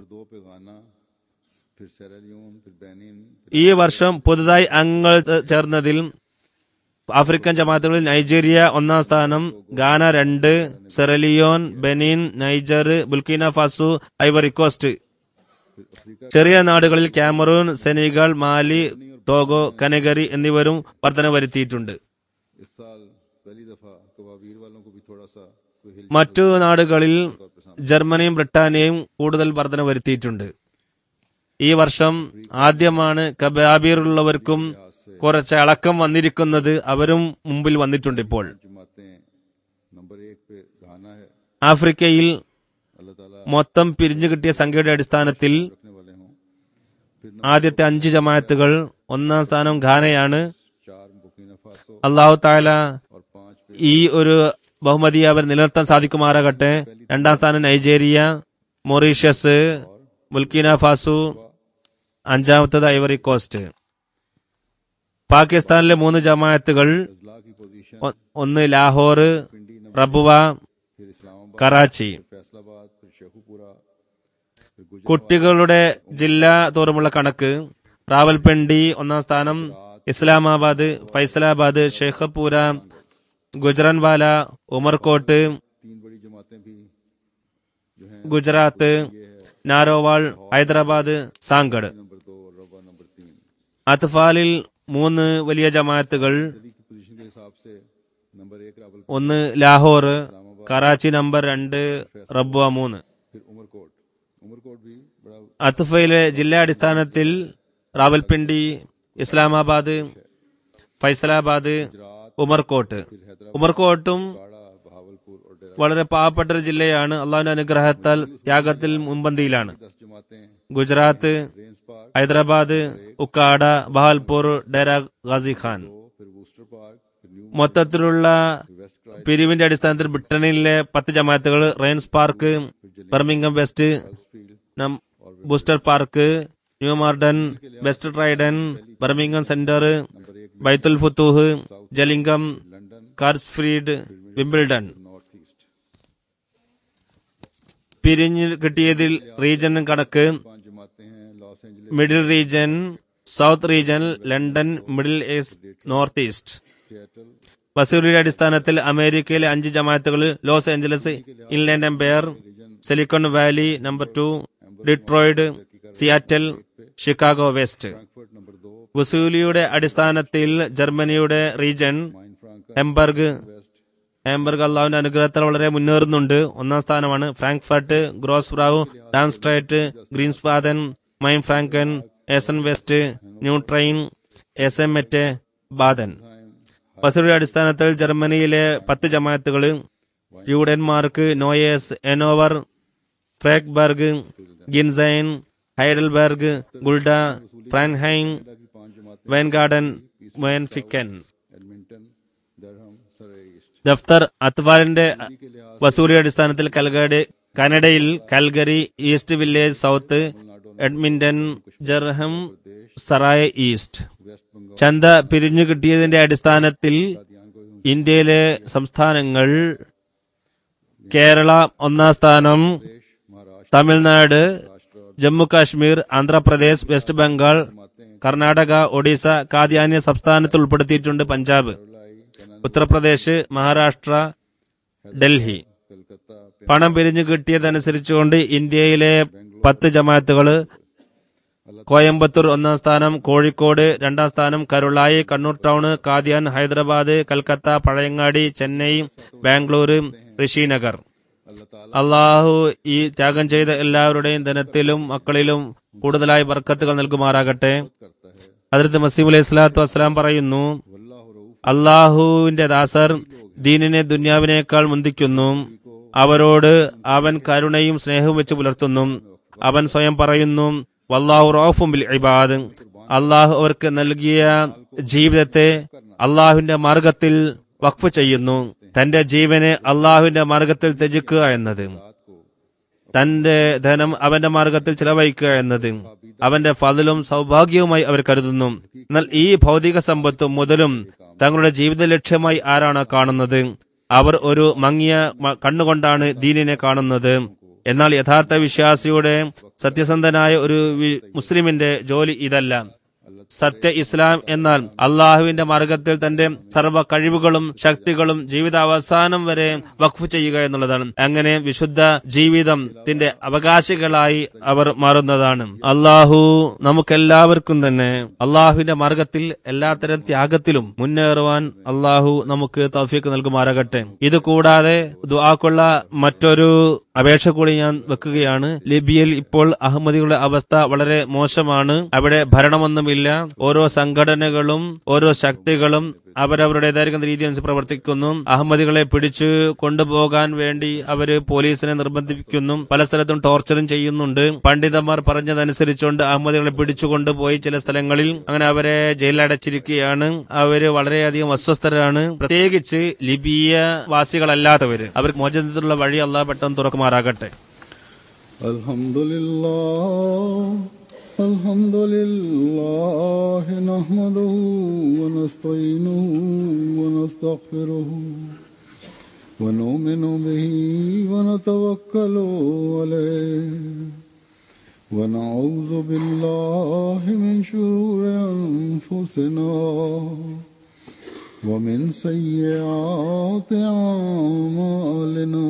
ഈ വർഷം പുതുതായി അംഗങ്ങൾ ചേർന്നതിൽ ആഫ്രിക്കൻ ജമാഅത്തുകളിൽ നൈജീരിയ ഒന്നാം സ്ഥാനം, ഗാന രണ്ട്, Sierra Leone, Benin, Niger, Burkina Faso, Ivory Coast. ചെറിയ നാടുകളിൽ കാമറൂൺ, സെനഗൽ, മാലി, ടോഗോ, കനഗരി എന്നിവരും വർധന വരുത്തിയിട്ടുണ്ട്. മറ്റു നാടുകളിൽ ജർമ്മനിയും ബ്രിട്ടാനിയയും കൂടുതൽ വർധന വരുത്തിയിട്ടുണ്ട്. ഈ വർഷം ആദ്യമാണ് കബാബീറുള്ളവർക്കും കുറച്ച് ഇളക്കം വന്നിരിക്കുന്നത്. അവരും മുമ്പിൽ വന്നിട്ടുണ്ട്. ഇപ്പോൾ ആഫ്രിക്കയിൽ മൊത്തം പിരിഞ്ഞു കിട്ടിയ സംഖ്യയുടെ അടിസ്ഥാനത്തിൽ ആദ്യത്തെ അഞ്ച് ജമാഅത്തുകൾ. ഒന്നാം സ്ഥാനം ഘാനയാണ്. चार बुकीना फासो അള്ളാഹു താല और पांच पे ഈ ഒരു ബഹുമതി അവർ നിലനിർത്താൻ സാധിക്കുമാറാകട്ടെ. രണ്ടാം സ്ഥാനം നൈജീരിയ, മൊറീഷ്യസ്, ബുർക്കിന ഫാസോ, അഞ്ചാമത്തത് ഐവറി കോസ്റ്റ്. പാകിസ്ഥാനിലെ മൂന്ന് ജമാഅത്തുകൾ. अजला की पोजीशन ഒ- ഒന്ന് ലാഹോർ, റബുവ, फिर इस्लामाबाद കറാച്ചി. फैसलाबाद फिर शेखुपुरा फिर गुजरात കുട്ടികളുടെ ജില്ലാ തോറുമുള്ള കണക്ക്. റാവൽപിണ്ടി ഒന്നാം സ്ഥാനം, ഇസ്ലാമാബാദ്, ഫൈസലാബാദ്, ഷേഖപൂര, ഗുജറാൻവാല, ഉമർകോട്ട്, तीन बड़ी जमातें भी जो हैं ഗുജറാത്ത്, നാരോവാൾ, ഹൈദരാബാദ്, സാങ്കഡ്. नंबर दो और रबा नंबर तीन. അത്ഫാലിൽ മൂന്ന് വലിയ ജമാഅത്തുകൾ. दिल्ली की पोजीशन के हिसाब से नंबर एक रावल ഒന്ന് ലാഹോർ, കറാച്ചി നമ്പർ രണ്ട്, റബ്വ മൂന്ന്. फिर उमरकोट उमरकोट भी बड़ा അത്ഫയിലെ ജില്ലാ അടിസ്ഥാനത്തിൽ റാവൽപിണ്ടി, ഇസ്ലാമാബാദ്, ഫൈസലാബാദ്, ഉമർകോട്ട്. ഉമർകോട്ടും बड़ा बहावलपुर और डेरा വളരെ പാവപ്പെട്ട ഒരു ജില്ലയാണ്. അള്ളാഹുവിന്റെ അനുഗ്രഹത്താൽ ത്യാഗത്തിൽ മുൻപന്തിയിലാണ്. दस जमातें ഗുജറാത്ത്, रेंज पार्क ഹൈദരാബാദ്, ഉക്കാട, ബഹാൽപൂർ, ഡേര ഗാസി ഖാൻ. दो फिर वूस्टर पार्क फिर न्यू മൊത്തത്തിലുള്ള वेस्ट क्राइस्ट പിരിവിന്റെ അടിസ്ഥാനത്തിൽ ബ്രിട്ടനിലെ പത്ത് ജമാഅത്തുകൾ. Raynes Park, Birmingham West, field നം- Worcester Park, New Malden, West Croydon, Birmingham Centre, Baitul Futuh, Gillingham, London കാർസ്ഫ്രീഡ്, വിംബിൾഡൺ. North East. പിരിഞ്ഞ് കിട്ടിയതിൽ റീജൻ കണക്ക്. पांच जमातें हैं Los Angeles middle region, south region, London, Middle East, North East. Seattle വസൂലിയുടെ അടിസ്ഥാനത്തിൽ അമേരിക്കയിലെ അഞ്ച് ജമാഅത്തുകൾ. Los Angeles, Inland Empire, Silicon Valley number two, Detroit, Seattle, Chicago West. Frankfurt number दो വസൂലിയുടെ അടിസ്ഥാനത്തിൽ ജർമ്മനിയുടെ റീജൻ माइन फ्रांक എംബർഗ്. वेस्ट എംബർഗ് അള്ളാഹുവിന്റെ അനുഗ്രഹത്താൽ വളരെ മുന്നേറുന്നുണ്ട്. ഒന്നാം സ്ഥാനമാണ്. ഫ്രാങ്ക്ഫർട്ട്, ഗ്രോസ്ഫ്രാവ്, ഡാംസ്ട്രൈറ്റ്, ഗ്രീൻസ്പാദൻ, മൈൻ ഫ്രാങ്കൻ, എസൻ വെസ്റ്റ്, ന്യൂ ട്രെയിൻ, എസ് എം എറ്റ്, ബാദൻ. വസൂലിയുടെ അടിസ്ഥാനത്തിൽ ജർമ്മനിയിലെ പത്ത് ജമാഅത്തുകൾ. യൂഡൻമാർക്ക്, നോയേസ്, എനോവർ, ഫ്രാങ്ക്ബർഗ്, ഗിൻസൈൻ, ഹൈഡൽബർഗ്, ഗുൾഡ, ഫ്രാൻഹൈം, की पांच जमातें വൈൻഗാർഡൻ, മൊയൻഫിക്കൻ. एडमिंटन दरहम सरे ईस्ट. ദഫ്തർ അത്വാലിന്റെ വസൂലിയുടെ അടിസ്ഥാനത്തിൽ കൽഗഡി കാനഡയിൽ Calgary, East Village South, Edmonton, ജർഹം, സറായ് ഈസ്റ്റ്. वेस्ट बंगाल ചന്ത പിരിഞ്ഞു കിട്ടിയതിന്റെ അടിസ്ഥാനത്തിൽ ഇന്ത്യയിലെ സംസ്ഥാനങ്ങൾ. കേരള ഒന്നാം സ്ഥാനം, महाराष्ट्र തമിഴ്നാട്, ജമ്മു കാശ്മീർ, ആന്ധ്രാപ്രദേശ്, വെസ്റ്റ് ബംഗാൾ, കർണാടക, ഒഡീസ, കാദ്യാനി സംസ്ഥാനത്തിൽ ഉൾപ്പെടുത്തിയിട്ടുണ്ട്. പഞ്ചാബ്, ഉത്തർപ്രദേശ്, മഹാരാഷ്ട്ര, ഡൽഹി. कलकत्ता പണം പിരിഞ്ഞു കിട്ടിയതനുസരിച്ചുകൊണ്ട് ഇന്ത്യയിലെ പത്ത് ജമാഅത്തുകൾ. കോയമ്പത്തൂർ ഒന്നാം സ്ഥാനം, കോഴിക്കോട് രണ്ടാം സ്ഥാനം, കരുളായി, കണ്ണൂർ ടൗൺ, കാദ്യാൻ, ഹൈദരാബാദ്, കൽക്കത്ത, പഴയങ്ങാടി, ചെന്നൈ, ബാംഗ്ലൂർ, ഋഷിനഗർ. अल्लाह ताला അള്ളാഹു ഈ ത്യാഗം ചെയ്ത എല്ലാവരുടെയും ധനത്തിലും മക്കളിലും കൂടുതലായി ബർക്കത്തുകൾ നൽകുമാറാകട്ടെ. करता है ഹദ്റത്ത് മസീഹ് അലൈഹി സ്വലാത്തു വസ്സലാം പറയുന്നു, वल्लाहु रऊफ അള്ളാഹുവിന്റെ ദാസർ ദീനിനെ ദുന്യാവിനേക്കാൾ മുന്തിക്കുന്നു. അവരോട് അവൻ കരുണയും സ്നേഹവും വെച്ച് പുലർത്തുന്നു. അവൻ സ്വയം പറയുന്നു, വല്ലാഹു റഊഫും ബിൽ ഇബാദ്. അള്ളാഹു അവർക്ക് നൽകിയ ജീവിതത്തെ അള്ളാഹുവിന്റെ മാർഗത്തിൽ വഖഫ് ചെയ്യുന്നു. തന്റെ ജീവനെ അള്ളാഹുവിന്റെ മാർഗത്തിൽ ത്യജിക്കുക എന്നത്, തന്റെ ധനം അവന്റെ മാർഗത്തിൽ ചിലവഴിക്കുക എന്നത് അവന്റെ ഫضലും സൗഭാഗ്യവുമായി അവർ കരുതുന്നു. എന്നാൽ ഈ ഭൗതിക സമ്പത്തും മുതലും തങ്ങളുടെ ജീവിത ലക്ഷ്യമായി ആരാണ് കാണുന്നത്? അവർ ഒരു മങ്ങിയ മ- കണ്ണുകൊണ്ടാണ് ദീനിനെ കാണുന്നത്. എന്നാൽ യഥാർത്ഥ വിശ്വാസിയുടെ, സത്യസന്ധനായ ഒരു വി- മുസ്ലിമിന്റെ ജോലി ഇതല്ല. സത്യ ഇസ്ലാം എന്നാൽ അള്ളാഹുവിന്റെ മാർഗത്തിൽ തന്റെ സർവ്വ കഴിവുകളും ശക്തികളും ജീവിതാവസാനം വരെ വഖഫ് ചെയ്യുക എന്നുള്ളതാണ്. അങ്ങനെ വിശുദ്ധ ജീവിതത്തിന്റെ അവകാശികളായി അവർ മാറുന്നതാണ്. അള്ളാഹു നമുക്കെല്ലാവർക്കും തന്നെ അള്ളാഹുവിന്റെ മാർഗത്തിൽ എല്ലാത്തരം ത്യാഗത്തിലും മുന്നേറുവാൻ അള്ളാഹു നമുക്ക് തൗഫീഖ് നൽകുമാറാകട്ടെ. ഇത് കൂടാതെ ദുആക്കുള്ള മറ്റൊരു അപേക്ഷ കൂടി ഞാൻ വെക്കുകയാണ്. ലിബിയയിൽ ഇപ്പോൾ അഹമ്മദികളുടെ അവസ്ഥ വളരെ മോശമാണ്. അവിടെ ഭരണമൊന്നുമില്ല. ഓരോ സംഘടനകളും ഓരോ ശക്തികളും അവരവരുടേതായിരിക്കുന്ന രീതി അനുസരിച്ച് പ്രവർത്തിക്കുന്നു. അഹമ്മദികളെ പിടിച്ചു കൊണ്ടുപോകാൻ വേണ്ടി അവര് പോലീസിനെ നിർബന്ധിപ്പിക്കുന്നു. പല സ്ഥലത്തും ടോർച്ചറും ചെയ്യുന്നുണ്ട്. പണ്ഡിതന്മാർ പറഞ്ഞതനുസരിച്ചുകൊണ്ട് അഹമ്മദികളെ പിടിച്ചുകൊണ്ടുപോയി ചില സ്ഥലങ്ങളിൽ അങ്ങനെ അവരെ ജയിലടച്ചിരിക്കുകയാണ്. അവര് വളരെയധികം അസ്വസ്ഥരാണ്. പ്രത്യേകിച്ച് ലിബിയ വാസികളല്ലാത്തവര്. അവർക്ക് മോചനത്തിനുള്ള വഴി അല്ലാഹു പെട്ടെന്ന് തുറക്കുമാറാകട്ടെ. അൽഹംദുലില്ലാഹ് അൽഹംദുലില്ലാഹി നഹ്മദുഹു വനസ്തഈനുഹു വനസ്തഗ്ഫിറുഹു വനുഅ്മിനു ബിഹി വനതവക്കലു അലൈഹി വനഊദു ബില്ലാഹി മിൻ ശുറൂരി അൻഫുസിനാ വമിൻ സയ്യിആതി അഅ്മാലിനാ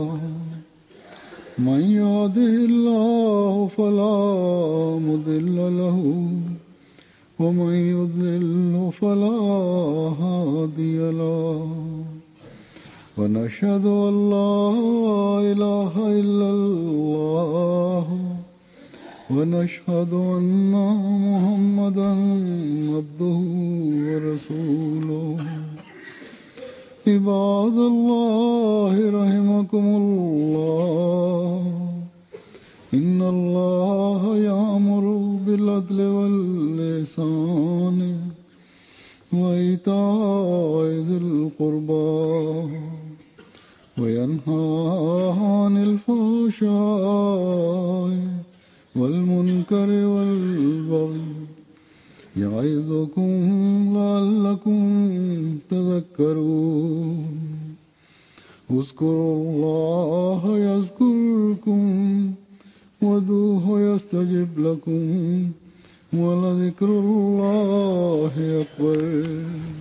من يهده الله فلا مضل له ومن يضلل فلا هادي له ونشهد أن لا إله إلا الله ونشهد أن محمدا عبده ورسوله عباد الله رحمكم الله إن الله يأمر بالعدل والإحسان وإيتاء ذي القربى وينهى عن الفحشاء والمنكر والبغي يعظكم لعلكم تذكرون اذكروا الله يذكركم وادعوه يستجب لكم ولذكر الله أكبر.